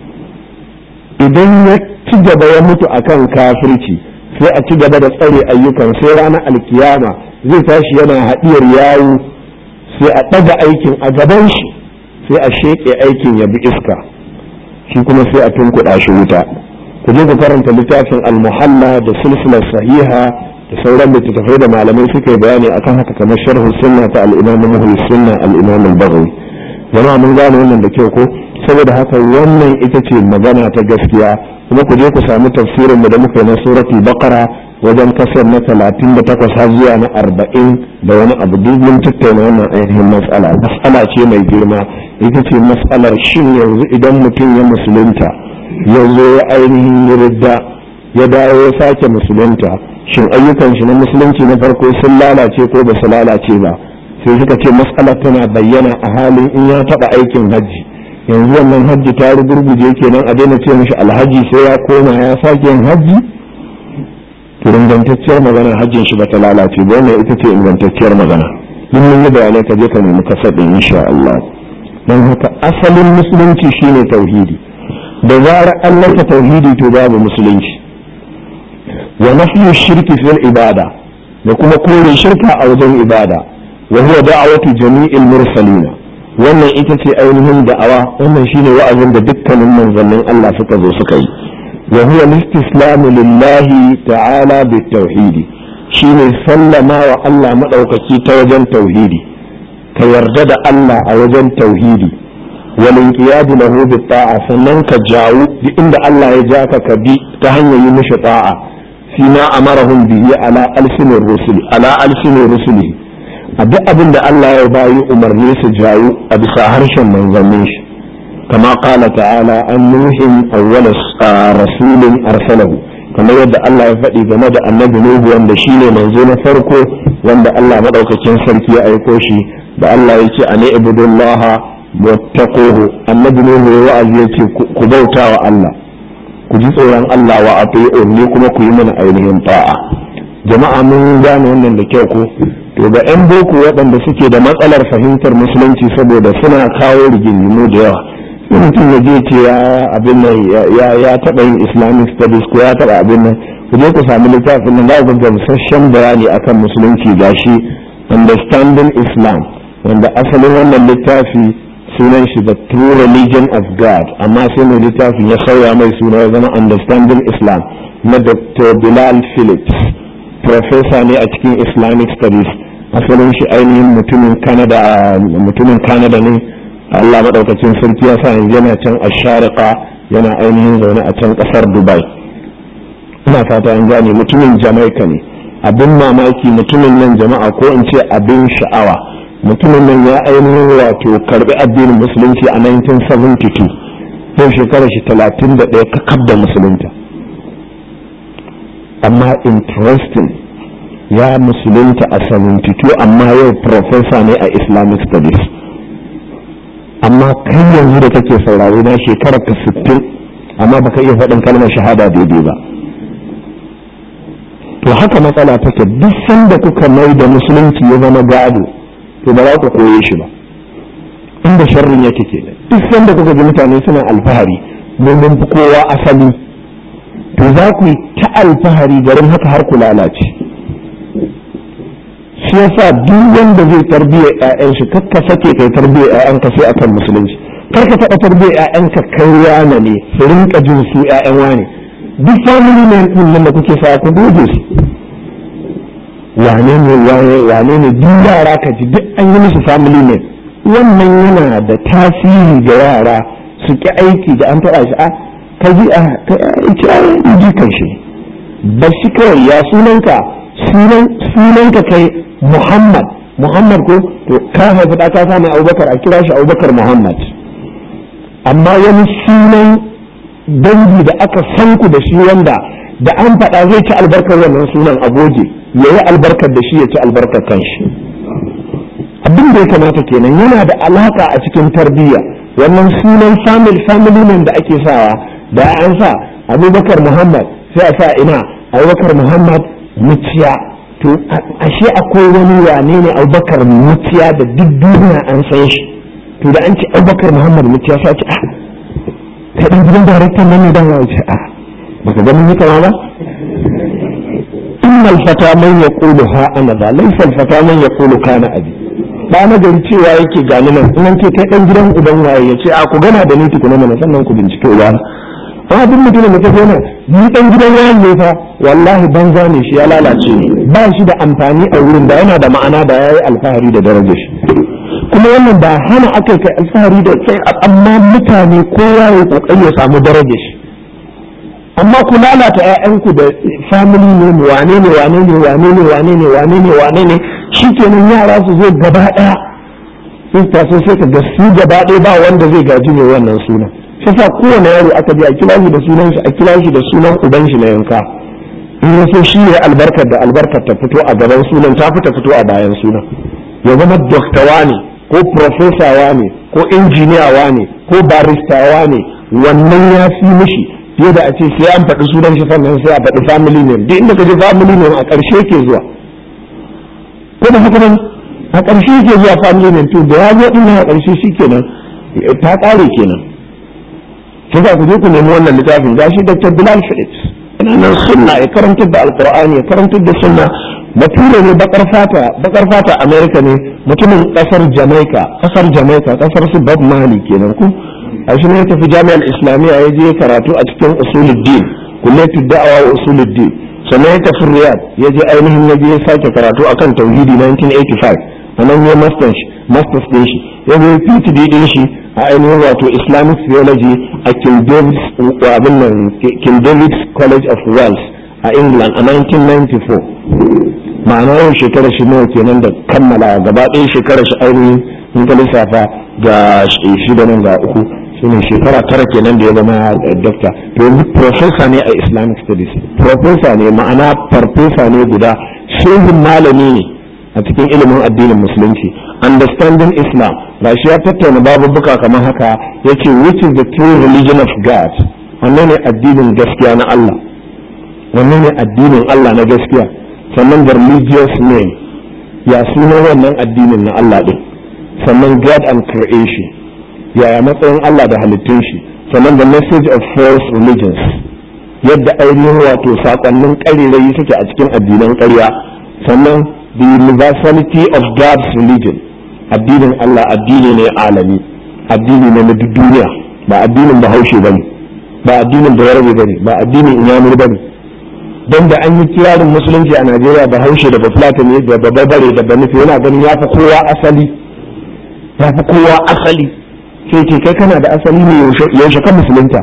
idan ya ci gaba ya mutu akan kafirci sai a ci gaba da tsare ayyukan, sai ranar alkiyama zai tashi yana haɗiyar yawu, sai a ɗaga aikin a gaban shi sai a sheƙe aikin ya bi iska, shi kuma sai a tunkuɗa shi wuta. ku je ku karanta littafin al-muhalla da silsilar sahiha da sauran littattafai da malamai suka yi bayani akan haka, kamar sharhu sunna ta al-imam muhyi sunna al-imam al-baghawi. jama'a mun gane wannan da kyau ko? saboda haka wannan ita ce magana ta gaskiya. kuma ku je ku samu tafsirin mu da muka yi na suratul baqara wajen kasar na talatin da takwas har zuwa na arba'in da wani abu duk mun tattauna wannan ainihin matsala matsala ce mai girma ita ce matsalar shin yanzu idan mutum ya musulunta ya zo ya ainihin ridda ya dawo ya sake musulunta shin ayyukan shi na musulunci na farko sun lalace ko ba su lalace ba sai suka ce matsalar tana bayyana a halin in ya taɓa aikin hajji yanzu wannan hajji ta rugurguje kenan a daina ce mishi alhaji sai ya koma ya sake yin hajji to ingantacciyar magana hajjin shi bata lalace ba wannan ita ce ingantacciyar magana in mun yi bayanai ka je ka nemi kasar din insha Allah don haka asalin musulunci shine tauhidi da zarar an lafa tauhidi to babu musulunci wa nafyu shirki fil ibada da kuma kore shirka a wajen ibada wa huwa da'watu jami'il mursalina wannan ita ce ainihin da'awa wannan shine wa'azin da dukkanin manzannin Allah suka zo suka yi wa huwa al-istislamu lillahi ta'ala bit-tauhid shine sallama wa Allah madaukaki ta wajen tauhidi ka yarda da Allah a wajen tauhidi wal inqiyadu lahu bit-ta'a sannan ka jawo duk inda Allah ya ja ka ka bi ta hanyar yi mishi ta'a fima amarahum bihi ala alsinir rusuli ala alsinir rusuli a duk abin da Allah ya bayi umarni su jawo a bisa harshen manzannin shi kama kala ta'ala an nuhin awwala rasulin arsalahu kamar yadda Allah ya faɗi game da annabi Nuhu wanda shine manzo na farko wanda Allah madaukakin sarki ya aiko shi da Allah yake ani ibudullaha wattaquhu annabi Nuhu ya wa'azi yake ku bauta wa Allah ku ji tsoron Allah wa ati'uni kuma ku yi mana ainihin ta'a jama'a mun gane wannan da kyau ko to ga 'yan boko waɗanda suke da matsalar fahimtar musulunci saboda suna kawo rigingimu da yawa sai mutum ya je ce ya abin nan ya taɓa yin islamic studies ko ya taɓa abin nan ku je ku sami littafin nan za ku ga gamsasshen bayani akan musulunci gashi understanding islam wanda asalin wannan littafi sunan shi the true religion of god amma sai mai littafin ya sauya mai suna ya zama understanding islam na dr bilal phillips professor ne a cikin islamic studies asalin shi ainihin mutumin canada mutumin canada ne Allah madaukakin sarki ya sa yanzu yana can ashariqa yana ainihin zaune a can kasar dubai ina fata an gane mutumin jamaica ne abin mamaki mutumin nan jama'a ko in ce abin sha'awa mutumin nan ya ainihin wato karbi addinin musulunci a nineteen seventy-two yau shekarar shi talatin da ɗaya kakab da musulunta amma interesting ya musulunta a seventy-two amma yau professor ne a islamic studies amma kai yanzu da kake sauraro na shekarar ka sittin amma baka iya faɗin kalmar shahada daidai ba to haka matsala take duk sanda kuka mai da musulunci ya zama gado to ba za ku koye shi ba inda sharrin yake ke duk sanda kuka ji mutane suna alfahari domin fi kowa asali to za ku yi ta alfahari garin haka har ku lalace shi yasa duk wanda zai tarbiyyar ƴaƴan shi kakka sake kai tarbiyyar ƴaƴanka sai akan musulunci kar ka taɓa tarbiyyar ƴaƴanka kai yana ne su rinka jin su ƴaƴan wani duk family ne din nan da kuke sa ku doge su wane ne wane ne duk yara ka ji duk an yi musu family ne wannan yana da tasiri ga yara su ki aiki da an taɓa shi a ka ji a ka ji kan shi ba shi kawai ya sunanka sunanka kai Muhammad Muhammad ko to ka haifi da ka samu Abubakar a kira shi Abubakar Muhammad amma wani sunan dangi da aka san ku da shi wanda da an faɗa zai ci albarkar wannan sunan agoge yayi albarkar da shi ya ci albarkar kanshi abin da ya kamata kenan yana da alaka a cikin tarbiyya wannan sunan family family ne da ake sawa da an sa Abubakar Muhammad sai a sa ina Abubakar Muhammad muciya to ashe akwai wani wane ne Abubakar muciya da duk duniya an san shi to da an ce Abubakar Muhammad muciya sai ce ah kai dan gidan daraktan nan ne dan ya ce ah baka ga mun yi kama ba innal fata man yaqulu ha ana da laysa al fata man yaqulu kana abi ba na gari cewa yake gani nan in ce kai dan gidan uban waye ya ce a ku gana da ni tukuna mana sannan ku bincike uba ba duk mutumin da kaje nan ni dan gidan yayin ne fa wallahi banza ne shi ya lalace ne ba shi da amfani a wurin da yana da ma'ana da yayi alfahari da darajar shi kuma wannan ba hana aka kai alfahari da kai amma mutane kowa ya kokari ya samu darajar shi amma ku lalata ƴaƴanku da family ne wane ne wane ne wane ne wane ne wane ne wane ne shikenan yara su zo gaba ɗaya sun taso sai ka ga su gaba ɗaya ba wanda zai gaji mai wannan sunan shi sa kowane yaro aka je a kira shi da sunan shi a kira shi da sunan uban shi na yanka in ya so shi ne albarkar da albarkar ta fito a gaban sunan ta fita fito a bayan sunan ya zama doktawa ne ko profesawa ne ko injiniyawa ne ko baristawa ne wannan ya fi mishi fiye da a ce sai an faɗi sunan shi sannan sai a faɗi family name duk inda ka je family name a ƙarshe ke zuwa ko da haka a ƙarshe ke zuwa family name to da ya zo din a ƙarshe shi kenan ta ƙare kenan sai za ku je ku nemi wannan littafin gashi Dr. Bilal Phillips ina nan sunna ya karantar da alqur'ani ya karantar da sunna bature ne bakar fata bakar fata America ne mutumin kasar Jamaica kasar Jamaica kasar su Bob Marley kenan ku a shi ne tafi jami'ar islamiyya ya je karatu a cikin usuluddin kullatu da'awa wa usuluddin sannan ya tafi Riyadh ya je ainihin ya je ya sake karatu akan tauhidi nineteen eighty-five sannan ya masters masters din shi ya zo P H D din shi a ainihin wato Islamic theology a King David's abin nan King David's College of Wales a England a nineteen ninety-four ma'ana yau shekarar shi nawa kenan da kammala gaba ɗaya shekarar shi ainihin in ka lissafa ga shida nan ga uku shine shekara tara kenan da ya zama doctor to yanzu professor ne a Islamic studies professor ne ma'ana farfesa ne guda shehin malami ne a cikin ilimin addinin musulunci understanding Islam gashi ya tattauna babubuka kamar haka yace which is the true religion of God wannan ne addinin gaskiya na Allah wannan ne addinin Allah na gaskiya sannan the religious name ya sunan wannan addinin na Allah din sannan God and creation yaya matsayin Allah da halittun shi sannan the message of false religions yadda ainihin wato sakonnin ƙarerayi suke a cikin addinan ƙarya sannan the universality of God's religion addinin Allah addini ne alami addini ne na duk duniya ba addinin Bahaushe bane ba addinin Bayarabe bane ba addinin Inyamur bane don da an yi kirarin musulunci a Najeriya Bahaushe da Bafulatani da Babarbare da Banufe yana ganin ya fi kowa asali ya fi kowa asali sai ce kai kana da asali ne yaushe kan musulunta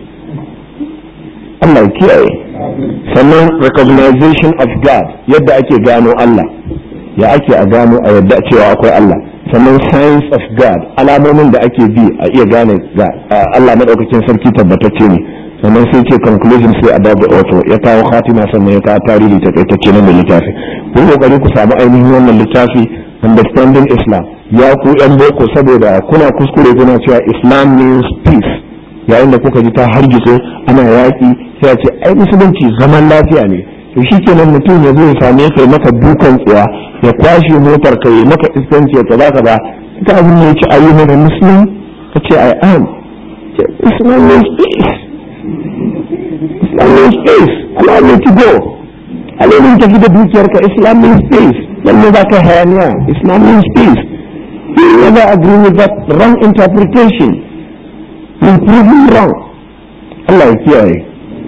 Allah ya kiyaye sannan recognition of God yadda ake gano Allah ya ake a gano a yadda cewa akwai Allah sannan signs of God alamomin da ake bi a iya gane ga Allah madaukakin sarki tabbatacce ne sannan sai ce conclusion sai about the author ya kawo khatima sannan ya kawo tarihi takaitacce na littafi ku kokari ku samu ainihin wannan littafi understanding Islam ya ku yan boko saboda kuna kuskure kuna cewa Islam means peace yayin da kuka ji ta hargitse ana yaki sai ce ai musulunci zaman lafiya ne to shikenan mutum ya zo ya same ka maka dukan tsiya ya kwashe motar ka yi maka iskanci ya kaza kaza ita abin da yace ayyuna da muslim kace I am Islam means peace Islam means peace allow me to go allow me to da dukiyar ka Islam means peace lalle ba ka hayaniya Islam means peace you never agree with that wrong interpretation you proven wrong Allah ya kiyaye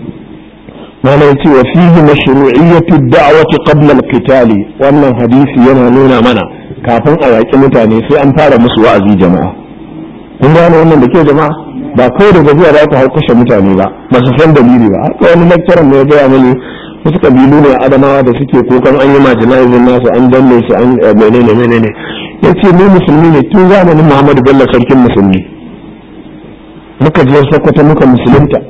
mana yace wa fihi mashru'iyyatu ad-da'wati qabla al-qital wannan hadisi yana nuna mana kafin a yaki mutane sai an fara musu wa'azi jama'a kun gane wannan da ke jama'a ba kawai da gajiya za ta hau kashe mutane ba ba su san dalili ba haka wani lecturer ne ya gaya mani wasu kabilu ne adamawa da suke kokan an yi marginalizing nasu an danne su an menene menene yace mu musulmi ne tun zamanin Muhammadu Bello sarkin musulmi muka je Sokoto muka musulunta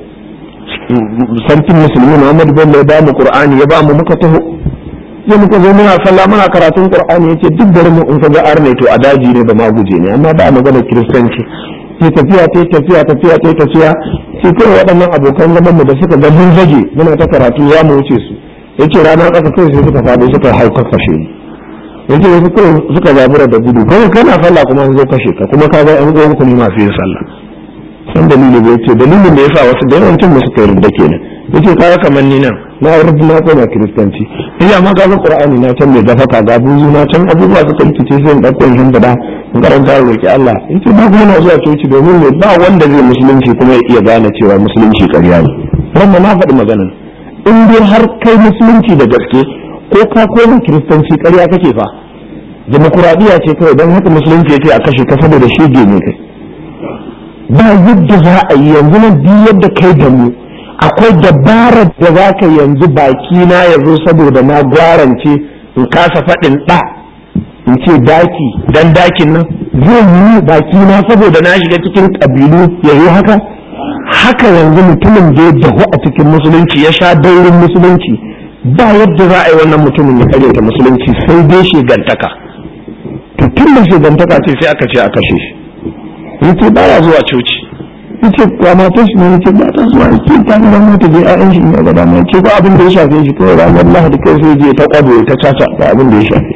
sarkin musulmi Muhammadu Bello ya ba mu Qur'ani ya ba mu muka taho sai muka zo muna sallah muna karatun Qur'ani yace duk garin mu in ka ga arne to a daji ne ba ma guje ne amma ba magana kiristanci sai tafiya ta tafiya tafiya ta tafiya sai kai waɗannan abokan zaman mu da suka ga mun zage muna ta karatu ya mu wuce su yace rana ƙasa kai sai suka fado suka hauka kashe ni yace wasu kai suka zabura da gudu kai kana sallah kuma an zo kashe ka kuma ka ga an go ku ne masu yin sallah san dalili ba yace dalilin da yasa wasu da yawancin mu suka yarda kenan yace kaga kamar ni nan na rubu na koma kiristanci ina amma kaga Qur'ani na can mai gafaka ga buzu na can abubuwa suka rikice sai in dauko in da in karanta roki Allah yace ba kuma na zuwa coci domin ne ba wanda zai musulunci kuma ya iya gane cewa musulunci ƙarya ne wannan na faɗi maganar in dai har kai musulunci da gaske ko ka koma kiristanci ƙarya kake fa demokuraɗiyya ce kawai don haka musulunci yace a kashe ka saboda shege ne kai ba yadda za a yi yanzu nan duk yadda kai da mu akwai dabarar da za ka yanzu baki na ya zo saboda na gwarance in kasa faɗin ɗa in ce daki dan dakin nan zai yi baki na saboda na shiga cikin ƙabilu ya yi haka haka yanzu mutumin da ya dahu a cikin musulunci ya sha daurin musulunci ba yadda za a yi wannan mutumin ya karyata musulunci sai dai shegantaka to tun da shegantaka ce sai aka ce a kashe shi yace ba ya zuwa coci yace ba matar shi ne yace ba ta zuwa yace ta ga mata je ƴaƴan shi ne gaba mai ce ba abin da ya shafe shi kawai ranar Lahadi kai sai je ta kwado ta caca ba abin da ya shafe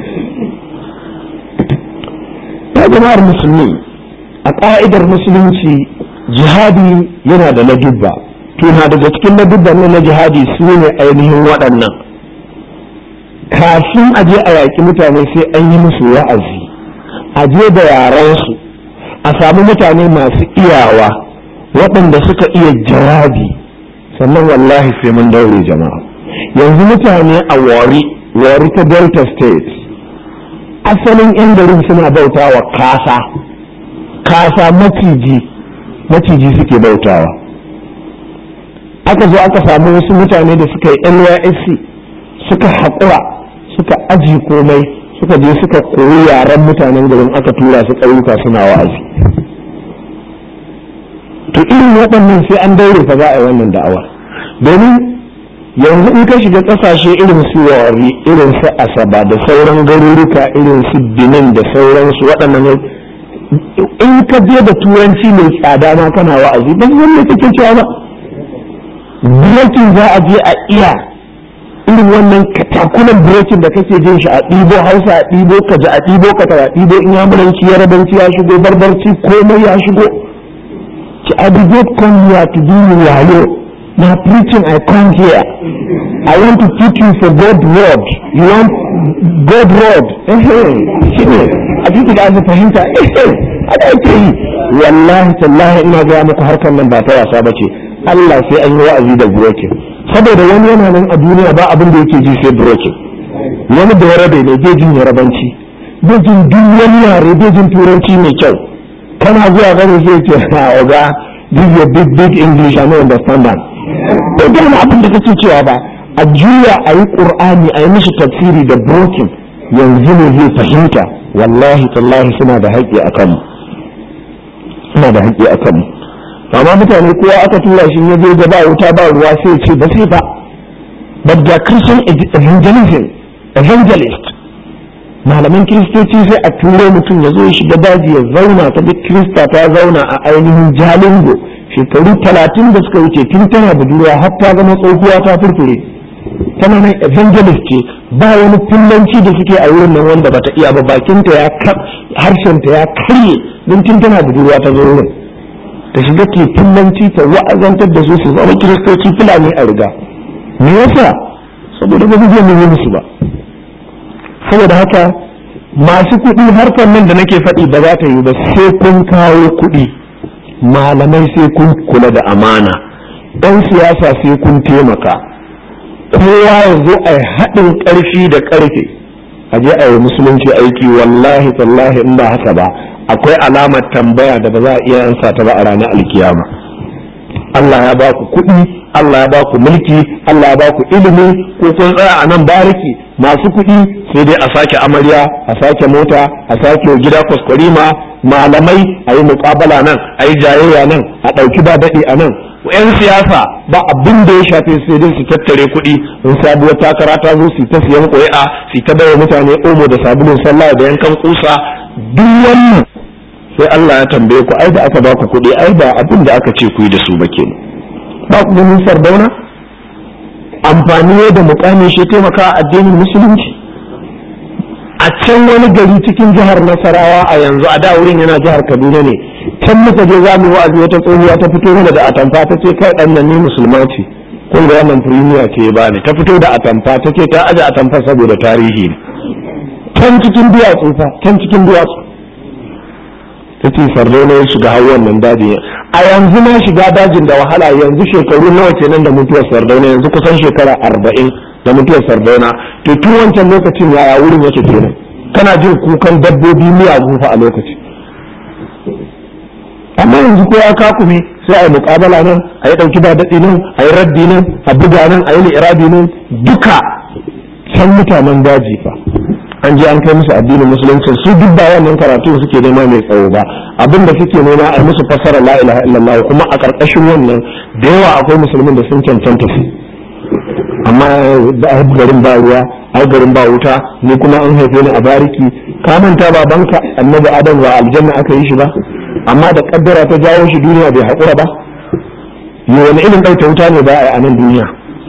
ya jama'ar musulmi a ka'idar musulunci jihadi yana da ladubba to na daga cikin ladubban na jihadi su ne ainihin waɗannan kafin a je a yaƙi mutane sai an yi musu wa'azi a je da yaransu a samu mutane masu iyawa waɗanda suka iya jawabi sannan wallahi sai mun daure jama'a yanzu mutane a wari wari ta delta state asalin yan garin suna bautawa kasa kasa maciji maciji suke bautawa aka zo aka samu wasu mutane da suka yi N Y S C suka haƙura suka aji komai suka je suka koyi yaren mutanen garin aka tura su ƙauyuka suna wa'azi to irin waɗannan sai an daure fa za a yi wannan da'awa domin yanzu in ka shiga ƙasashe irin su wari irin su asaba da sauran garuruka irin su benin da sauransu waɗannan in ka je da turanci mai tsada ma kana wa'azi ba zan ne kake cewa ba breaking za a je a iya irin wannan katakunan breaking da kake jin shi a ɗibo hausa a ɗibo kaji a ɗibo katara a ɗibo inyamuranci yarabanci ya shigo barbarci komai ya shigo ki abrigate come here to do you wayo na preaching I come here I want to teach you for God word you want God word eh shi ne a cikin da aka fahimta eh haka ake yi wallahi tallahi ina ga muku harkar nan ba ta wasa bace Allah sai an yi wa'azi da breaking saboda wani yana nan a duniya ba abin da yake ji sai breaking wani da yarabe ne bai jin yarabanci bai jin duk wani yare bai jin turanci mai kyau kana zuwa gani zai ce ha oga this is a big big English I don't understand that bai gane abin da kake cewa ba a juya a yi qur'ani a yi mishi tafsiri da breaking yanzu ne zai fahimta wallahi tallahi suna da haƙƙi a kanmu suna da haƙƙi a kanmu amma mutane kowa aka tura shi ya je da ba wuta ba ruwa sai ce ba sai ba but the Christian evangelism evangelist malaman kiristoci sai a turo mutum ya zo ya shiga daji ya zauna ta duk kirista ta zauna a ainihin jalingo shekaru talatin da suka wuce tun tana budurwa har ta zama tsohuwa ta furfure tana nan evangelist ce ba wani fillanci da suke a wurin nan wanda bata iya ba bakinta ya harshenta ya karye don tun tana budurwa ta zo wurin ta shiga ke fillanci ta wa'azantar da su su zama kiristoci fulani a riga me yasa saboda ba zai yi musu ba saboda haka masu kuɗi harkar nan da nake faɗi ba za ta yi ba sai kun kawo kuɗi malamai sai kun kula da amana ɗan siyasa sai kun taimaka kowa yanzu a haɗin ƙarfi da ƙarfe a je a yi musulunci aiki wallahi tallahi in ba haka ba akwai alamar tambaya da ba za a iya ansa ta ba a ranar alkiyama Allah ya ba ku kuɗi Allah ya ba ku mulki Allah ya ba ku ilimi ko kun tsaya a nan bariki masu kuɗi sai dai a sake amarya a sake mota a sake gida kwaskwarima malamai a yi muƙabala nan a yi jayayya nan a ɗauki ba daɗi a nan yan siyasa ba abin da ya shafe sai dai su tattare kuɗi in sabuwar takara ta zo su ta siyan ƙuri'a su ta bayar mutane omo da sabulun sallah da yankan kusa duk wannan sai Allah ya tambaye ku ai da aka ba ku kuɗi ai ba abin da aka ce ku yi da su ba ke ba ku ganin sardauna amfani da mukamin shi taimaka addinin musulunci a can wani gari cikin jihar Nasarawa a yanzu a da wurin yana jihar Kaduna ne can muka je za mu wa'azi wata tsohuwa ta fito mana da atamfa ta ce kai dan nan ni musulma ce kun ga wannan premier ce ba ne ta fito da atamfa ta ce ta aje atamfa saboda tarihi ne can cikin duwatsu fa can cikin duwatsu ta ce sardauna ya shiga hawan nan daji a yanzu na shiga dajin da wahala yanzu shekaru nawa kenan da mutuwar sardauna yanzu kusan shekara arba'in da mutuwar sardauna to tun wancan lokacin yaya wurin yake kenan kana jin kukan dabbobi miyagu fa a lokaci amma yanzu ko ya kakume sai a yi muƙabala nan, a yi ɗauki ba daɗi nan, a yi raddi nan, a buga nan, a yi li'irabi nan, duka san mutanen daji fa an je an kai musu addinin musulunci. Su duk ba wannan karatu suke nema mai tsawo ba, abin da suke nema a musu fassara la ilaha illallah, kuma a ƙarƙashin wannan da yawa akwai musulmin da sun cancanta su, amma a garin ba ruwa, a garin ba wuta, ni kuma an haife ni a bariki. Ka manta babanka annabi adam ba aljanna aka yi shi ba, amma da kaddara ta jawo shi duniya bai haƙura ba. yi wani irin ɗauke wuta ne ba a yi a nan duniya.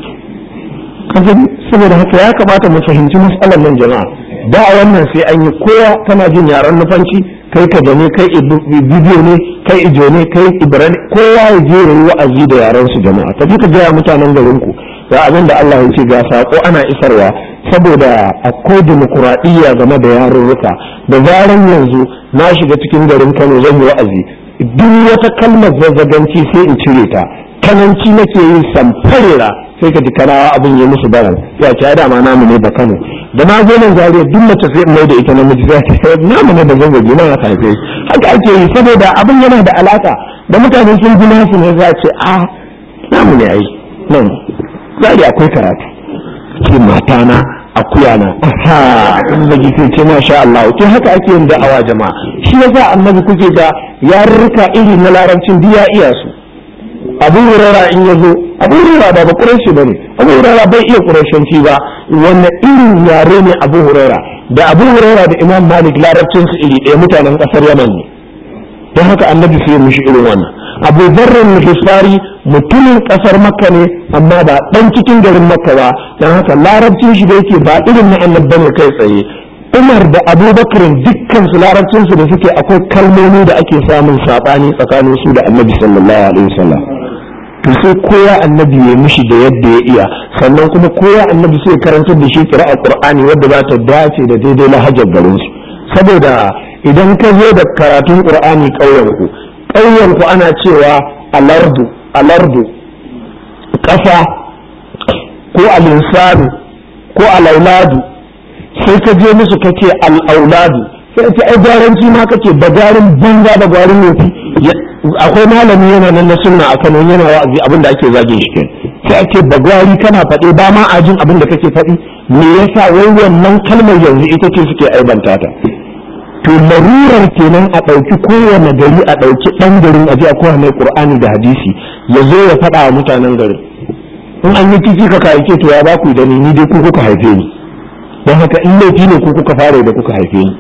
Saboda haka ya kamata mu fahimci matsalar nan jama'a. Da a wannan sai an yi, kowa kana jin yaren nufanci, kai ka ne, kai bidiyo ne, kai ijo ne, kai ibrani, kowa ya je yayi wa'azi da yaren su jama'a. Ka ji ka gaya mutanen garin ku ga abin da Allah ya ce, ga sako ana isarwa, saboda akwai dimokuraɗiyya game da yarurruka. Da zaran yanzu na shiga cikin garin Kano zan yi wa'azi, duk wata kalmar zazzaganci sai in cire ta, kananci nake yi samfarera, sai ka ji kanawa abin ya musu baran, ya ce dama namu ne ba Kano. Da na zo nan Zaria duk mace sai mai da ita namiji, sai ce namu ne da zangaji na haka haife. Haka ake yi saboda abin yana da alaka da mutane sun ji nasu ne, za a ce a namu ne ai nan Zaria akwai karatu. Ke mata na akuya na aha in da gife ce masha Allah. To haka ake yin da'awa jama'a. Shi yasa annabi kuke ga yarurruka iri na larabcin biya iya su. Abu Hurairah in yazo, Abu Hurairah ba ba Quraishi bane, Abu Hurairah bai iya Quraishanci ba. Wannan irin yare ne Abu Hurairah? Da Abu Hurairah da Imam Malik larabcin su iri ɗaya, mutanen kasar Yaman ne. Don haka annabi sai mushi irin wannan. Abu Dharr al-Ghifari mutumin kasar Makka ne, amma ba dan cikin garin Makka ba. Don haka larabcin shi da yake ba irin na annabi bane kai tsaye. Umar da Abubakar dukkan su larabcin su da suke akwai kalmomi da ake samun sabani tsakanin su da annabi sallallahu alaihi wasallam. To sai koya annabi ya mishi da yadda ya iya, sannan kuma koya annabi sai karantar da shi qira'a Qur'ani wadda za ta dace da daidai lahajar garin su. Saboda idan ka zo da karatun Qur'ani ƙauyen ku, ƙauyen ku ana cewa alardu, alardu, ƙasa ko al-insanu ko al-auladu, sai ka je musu kace al-auladu, sai ce ai garanci ma kace bagarin banza da garin yofi. Akwai malami yana nan na sunna a Kano yana wa'azi abin da ake zagin shi sai ake bagwari kana faɗi ba ma a jin abin da kake faɗi. Me yasa wai wannan kalmar yanzu ita ce suke aibanta ta? To larurar kenan a ɗauki kowane gari, a ɗauki ɗan garin a je a kowa mai Qur'ani da hadisi ya zo ya faɗa wa mutanen garin. In an yi kici ka kai ce to ya ba ku da ni, ni dai ku kuka haife ni, don haka in laifi ne ku kuka fara da kuka haife ni.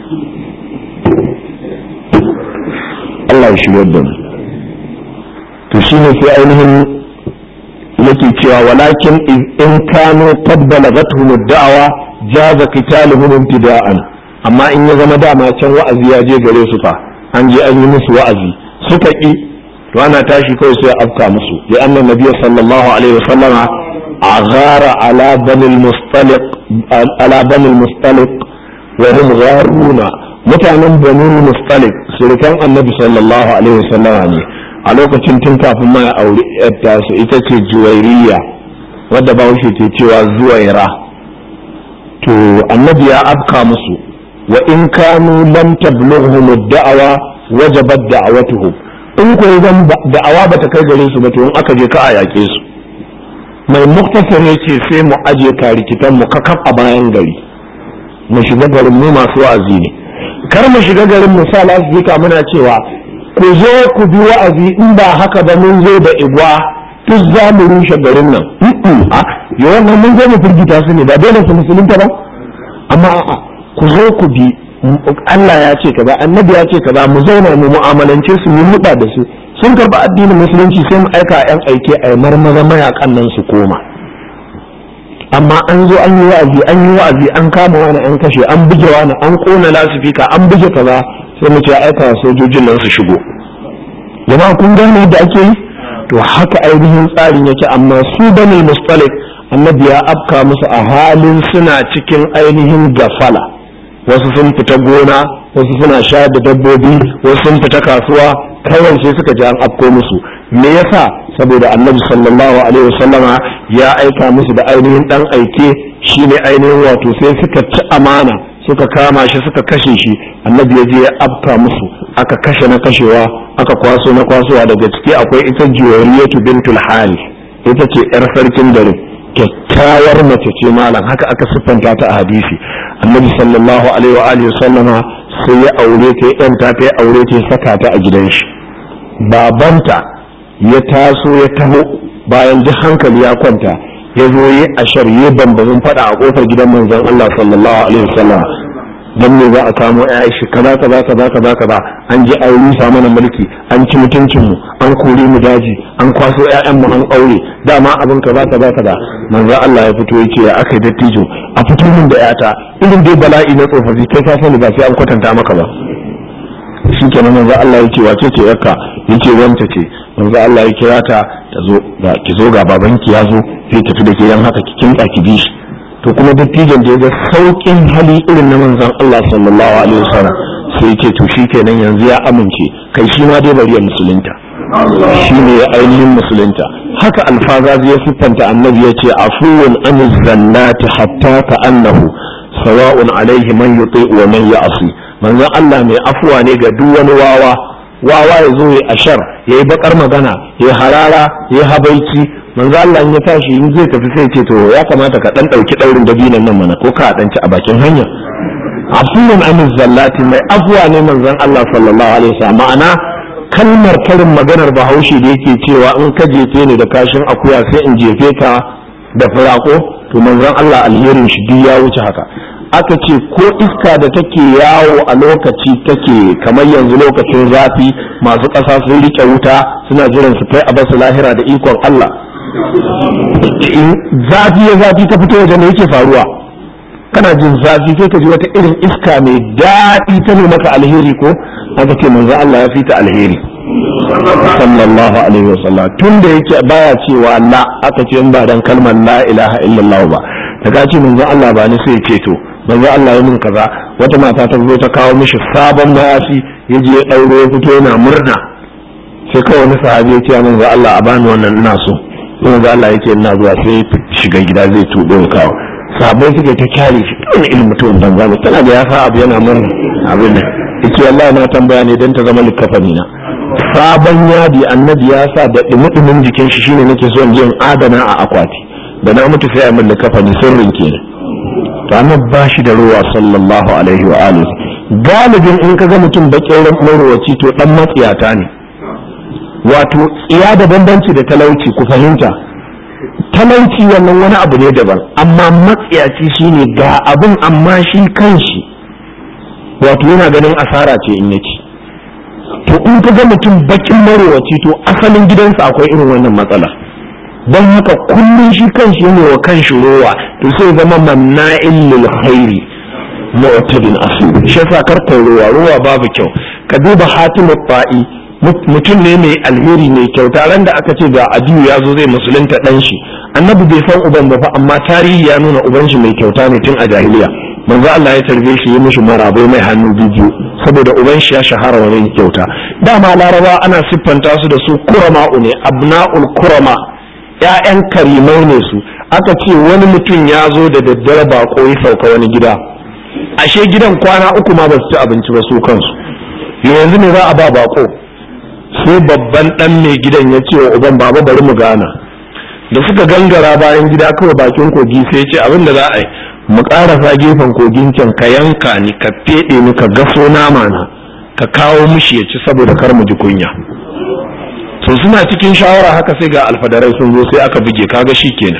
Allah ya shigar da mu. To shine sai ainihin yake cewa walakin in kanu qad balagathum ad-da'wa jaza qitaluhum ibtida'an. Amma in ya zama dama can wa'azi ya je gare su fa, an je an yi musu wa'azi suka ki, to ana tashi kawai sai afka musu. Ya anna nabiyyu sallallahu alaihi wasallama aghara ala bani al-mustaliq ala bani al-mustaliq wa hum gharuna. Mutanen bani al-mustaliq surukan annabi sallallahu alaihi wasallama ne a lokacin tun kafin ma ya aure yadda su ita ce Juwairiya, wadda ba wuce ce cewa Zuwaira. To annabi ya afka musu, wa in kanu lam tablughum ad-da'wa wajabat da'watuhum. In ko zan da'awa bata kai gare su ba, to in aka je ka a yake su. Mai muktasar yace sai mu aje karikitan mu kakaf a bayan gari, mu shiga garin mu masu wa'azi ne. Kar mu shiga garin misali asibika muna cewa ku zo ku bi wa'azi, in ba haka ba mun zo da igwa duk za mu rushe garin nan. Yi wannan mun zo mu firgita su ne, ba dole su musulunta ba, amma a'a ku zo ku bi, Allah ya ce kaza, annabi ya ce kaza, mu zauna mu mu'amalance su, mu muda da su. Sun karba addinin musulunci sai mu aika yan aike a marmaza mayakan nan su koma. Amma an zo an yi wa'azi, an yi wa'azi, an kama wani, an kashe, an buge wani, an kona lasifika, an buge kaza, sai mu ce aika sojojin nan su shigo. Jama'a kun gane yadda ake yi? To haka ainihin tsarin yake. Amma su bani mustalik annabi ya afka musu a halin suna cikin ainihin gafala. Wasu sun fita gona, wasu suna shayar da dabbobi, wasu sun fita kasuwa, kawai sai suka ji an afko musu. Me yasa? Saboda annabi sallallahu alaihi wasallama ya aika musu da ainihin dan aike, shine ainihin wato sai suka ci amana, suka kama shi suka kashe shi, annabi ya je ya afka musu, aka kashe na kashewa, aka kwaso na kwasowa. Daga ciki akwai ita Juwayriyatu bintul Harith, ita ce yar sarkin garin, kyakkyawar mace ce malam, haka aka siffanta ta a hadisi. Annabi sallallahu alaihi wa alihi sallama sai ya aure ta, ya yanta ta, ya aure ta, ya saka ta a gidan shi. Babanta ya taso ya taho bayan duk hankali ya kwanta, ya zo yi ashar yi bambazin fada a kofar gidan manzon Allah sallallahu alaihi wasallam, dan ne za a samu ƴaƴa shi kaza kaza kaza kaza kaza, an ji an rusa mana mulki, an ci mutuncin mu, an kore mu daji, an kwaso ƴaƴan mu an aure, dama abin kaza kaza kaza. Manzon Allah ya fito yake ya aka dattijo, a fito min da ƴata, irin dai bala'i na tsofaffi kai ka sani ba sai an kwatanta maka ba. Shi kenan manzon Allah yake wace ce yarka, yake wanta ce. Manzon Allah ya kira ta ta zo, ga ki zo ga babanki ya zo, sai tafi da ke yan haka ki kinka ki bi shi. To kuma dattijan da ya ga saukin hali irin na manzon Allah sallallahu alaihi wasallam sai ya ce to shikenan yanzu ya amince, kai shi ma dai bari ya musulunta, shi ne ya ainihin musulunta. Haka alfazazi ya siffanta annabi ya ce afuwun an zannati hatta ka annahu sawa'un alaihi man yuti wa man ya'si. Manzon Allah mai afuwa ne ga duk wani wawa, wawa ya zo ya ashar, ya yi bakar magana, ya harara, ya habaici. Manzo Allah in ya tashi in zai tafi sai ce to ya kamata ka dan dauki daurin dabinan nan mana, ko ka dan ci a bakin hanya. Afuwan aniz zallati, mai afuwa ne manzon Allah sallallahu alaihi wasallam. Ma'ana kalmar karin maganar Bahaushe da yake cewa in ka jefe ni da kashin akuya sai in jefe ka da firako, to manzon Allah alherin shi duk ya wuce haka. Aka ce ko iska da take yawo a lokaci take kamar yanzu lokacin zafi, masu ƙasa sun rike wuta suna jiran su kai a basu lahira da ikon Allah. Zafi ya zafi ka fito wajen yake faruwa, kana jin zafi sai ka ji wata irin iska mai daɗi ta ne maka alheri ko. Aka ce manzo Allah ya fita alheri sallallahu alaihi wasallam, tun da yake baya cewa la, aka ce in ba dan kalmar la ilaha illallah ba, daga ce manzo Allah ba ni sai ce to manzo Allah ya min kaza. Wata mata ta zo ta kawo mishi sabon mayafi, ya je ya dauro ya fito yana murna, sai kawai wani sahabi ya ce manzo Allah a bani wannan ina so. Manzo Allah yake ina zuwa sai shiga gida zai tudo ya kawo. Sahabbai suka ta kyale shi, wani ilmi mutum banza ne, tana da ya sa abu yana murna abin nan. Yake Allah na tambaya ne dan ta zama likafani na. Sabon yadi annabi ya sa da dumudumin jikin shi, shine nake so in je in adana a akwati, da na mutu sai a min likafani, sirrin kenan. To annabi ba shi da ruwa sallallahu alaihi wa alihi. Galibin in ka ga mutum bakin marowaci to dan matsiyata ne. Wato tsiya da bambanci da talauci, ku fahimta. Talauci wannan wani abu ne daban, amma matsiyaci shine ga abin amma shi kanshi wato yana ganin asara ce in yake. To in ka ga mutum bakin marowaci to asalin gidansa akwai irin wannan matsala. Don haka kullum shi kanshi ne wa kanshi rowa, to sai zama manna'in lil khairi mu'tadin asu. Shi yasa karkar rowa, rowa babu kyau. Ka duba Hatimut Ta'i, mutum ne mai alheri mai kyauta. Ran da aka ce ga Adiyu ya zo zai musulunta dan shi, annabi bai san uban ba fa, amma tarihi ya nuna uban shi mai kyauta ne tun a jahiliya. Manzo Allah ya tarbe shi, ya mishi marabai mai hannu biyu saboda uban shi ya shahara wani kyauta. Dama Laraba ana siffanta su da su kurama'u ne, abna'ul kurama, ƴaƴan karimai ne su. Aka ce wani mutum ya zo da daddare bako ya sauka wani gida, ashe gidan kwana uku ma ba su ci abinci ba su kansu. Yanzu ne za a ba bako, sai babban dan mai gidan ya ce wa uban, baba bari mu gana. Da suka gangara bayan gida kawai bakin kogi, sai ya ce abin da za a yi mu karasa gefen kogin can, ka yanka ni, ka fede ni, ka gaso nama na, ka kawo mishi ya ci saboda kar mu ji kunya. To suna cikin shawara haka sai ga alfadarai sun zo, sai aka buge, kaga shi kenan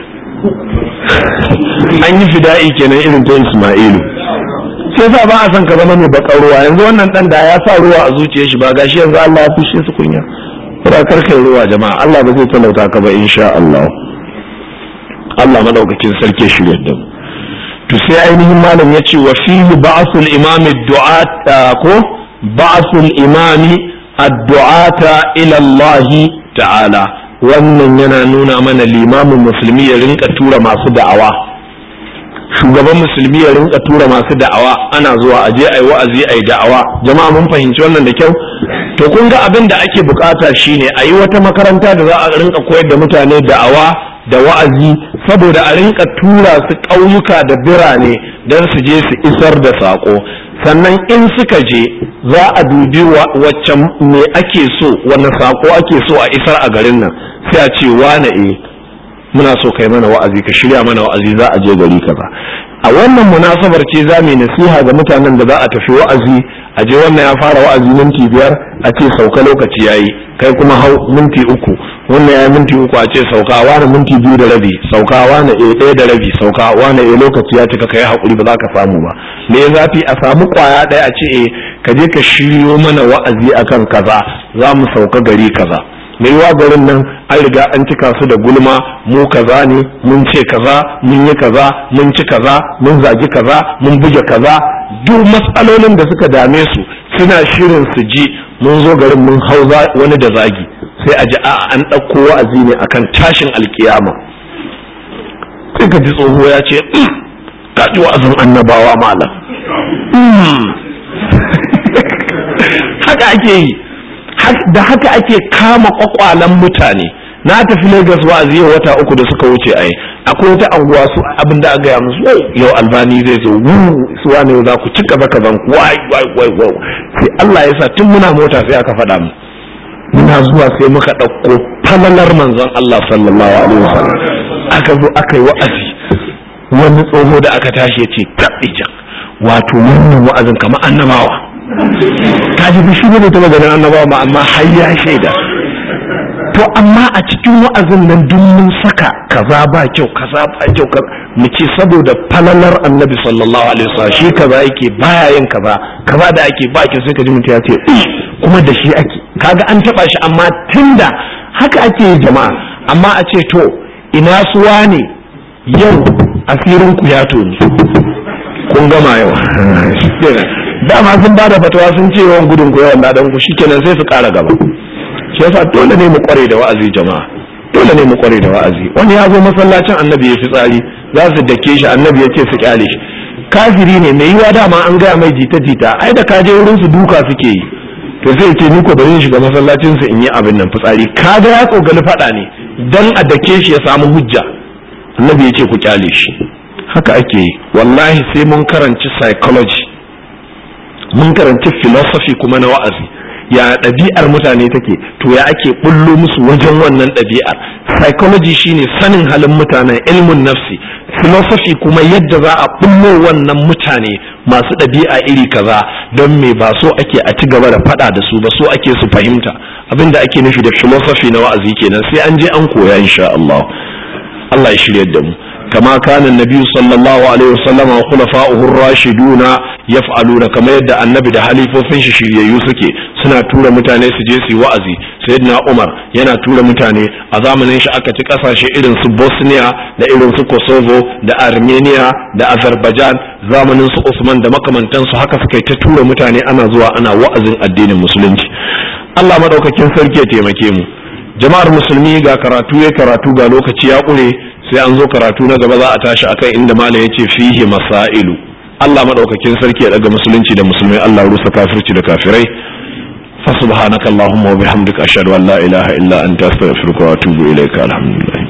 an yi fida'i kenan irin ta Isma'ilu. Sai sa ba a san ka zama mai bakar ruwa. Yanzu wannan dan da ya sa ruwa a zuciyar shi ba gashi yanzu Allah ya fishe su kunya. Kura karkai ruwa jama'a, Allah ba zai talauta ka ba insha Allah. Allah madaukakin sarki shirye da mu. To sai ainihin malam ya ce wa fihi ba'sul imami du'at ko ba'sul imami addu'ata ila Allah ta'ala. Wannan yana nuna mana limamin musulmi ya rinka tura masu da'awa, shugaban musulmi ya rinka tura masu da'awa, ana zuwa aje ayi wa'azi ayi da'awa. Jama'a mun fahimci wannan da kyau. To kun ga abin da ake bukata shine ayi wata makaranta da za a rinka koyar da mutane da'awa da wa'azi saboda a rinka tura su ƙauyuka da birane don su je su isar da saƙo. Sannan in suka je za a dubi wacce me ake so, wani saƙo ake so a isar a garin nan, sai a ce wane e muna so kai mana wa'azi, ka shirya mana wa'azi, za a je gari kaza. A wannan munasabar ce za mu yi nasiha ga mutanen da za a tafi wa'azi, a je wannan ya fara wa'azi minti biyar a ce sauka lokaci yayi, kai kuma hau minti uku, wannan ya yi minti uku a ce sauka, wani minti biyu da rabi sauka, wani e ɗaya da rabi sauka, wani e lokaci ya cika, kai haƙuri ba za ka samu ba. Me ya zafi a samu kwaya ɗaya a ce e ka je ka shiryo mana wa'azi akan kaza, za mu sauka gari kaza. mai yiwa garin nan an riga an cika su da gulma, mu kaza ne, mun ce kaza, mun yi kaza, mun ci kaza, mun zagi kaza, mun buge kaza, duk matsalolin da suka dame su suna shirin su ji mun zo garin mun hau wani da zagi, sai a ji a an ɗauko wa'azi ne akan tashin alkiyama. sai ka ji tsoho ya ce ka ji wa'azin annabawa malam. haka ake yi, da haka ake kama kwakwalan mutane. Na tafi Lagos wa'azi yau wata uku da suka wuce ai, akwai wata anguwa su abin da aka yi musu yau Albani zai zo su wane za ku cika baka ban wai wai wai wai sai Allah ya sa tun muna mota sai aka faɗa mu, muna zuwa sai muka ɗauko falalar manzon Allah sallallahu alaihi wasallam aka zo aka yi wa'azi. Wani tsoho da aka tashi ya ce tabbijan wato wannan wa'azin kamar annabawa. Kaji bishi ne ta maganar annabawa ma amma har ya shaida. To amma a cikin wa'azin nan duk mun saka kaza ba kyau kaza ba kyau mu ce saboda falalar annabi sallallahu alaihi wasallam shi kaza yake baya yin kaza kaza da ake ba kyau, sai ka ji mutum ya ce kuma da shi ake, kaga an taba shi. Amma tunda haka ake yi jama'a, amma a ce to ina suwa ne yau asirin ku ya toni kun gama yau dama sun bada fatawa sun ce yawan gudun ku yawan ladan ku shikenan sai su kara gaba. shi yasa dole ne mu kware da wa'azi jama'a, dole ne mu kware da wa'azi. Wani ya zo masallacin annabi ya fi tsari, za su dake shi, annabi ya ce su kyale shi, kafiri ne mai yiwa dama an gaya mai jita jita, ai da ka je wurin su duka suke yi, to sai ce ni ko bari in shiga masallacin su in yi abin nan fitsari. Kaga ya tsogali fada ne dan a dake shi ya samu hujja, annabi ya ce ku kyale shi. Haka ake yi wallahi. Sai mun karanci psychology, mun karanci philosophy kuma na wa'azi, ya ɗabi'ar mutane take, to ya ake bullo musu wajen wannan ɗabi'ar. Psychology shine sanin halin mutanen, ilmun nafsi. Philosophy kuma yadda za a bullo wannan mutane masu ɗabi'a iri kaza, don me ba so ake a ci gaba da faɗa da su ba, so ake su fahimta abinda ake nufi da philosophy na wa'azi kenan. Sai an je an koya insha Allah. Allah ya shirye da mu. كما كان النبي صلى الله عليه وسلم وخلفاؤه الراشدون يفعلون كما يدعى النبي ده halifofin shi shiryayyu suke suna tura mutane su je su wa'azi. Sayyidina Umar yana tura mutane, a zamanin shi aka ci kasashe irin su Bosnia da irin su Kosovo da Armenia da Azerbaijan, zamanin su Usman da makamantansu, haka suka ta tura mutane ana zuwa ana wa'azin addinin musulunci. Allah madaukakin sarki ya taimake mu. Jama'ar musulmi, ga karatu ya karatu, ga lokaci ya ƙure, sai an zo karatu na gaba za a tashi akan inda malam ya ce fihi masailu. Allah madaukakin sarki ya daga musulunci da musulmai, Allah rusa kafirci da kafirai. fa subhanakallahumma wa bihamdika ashhadu an la ilaha illa anta astaghfiruka wa atubu ilaika. Alhamdulillah.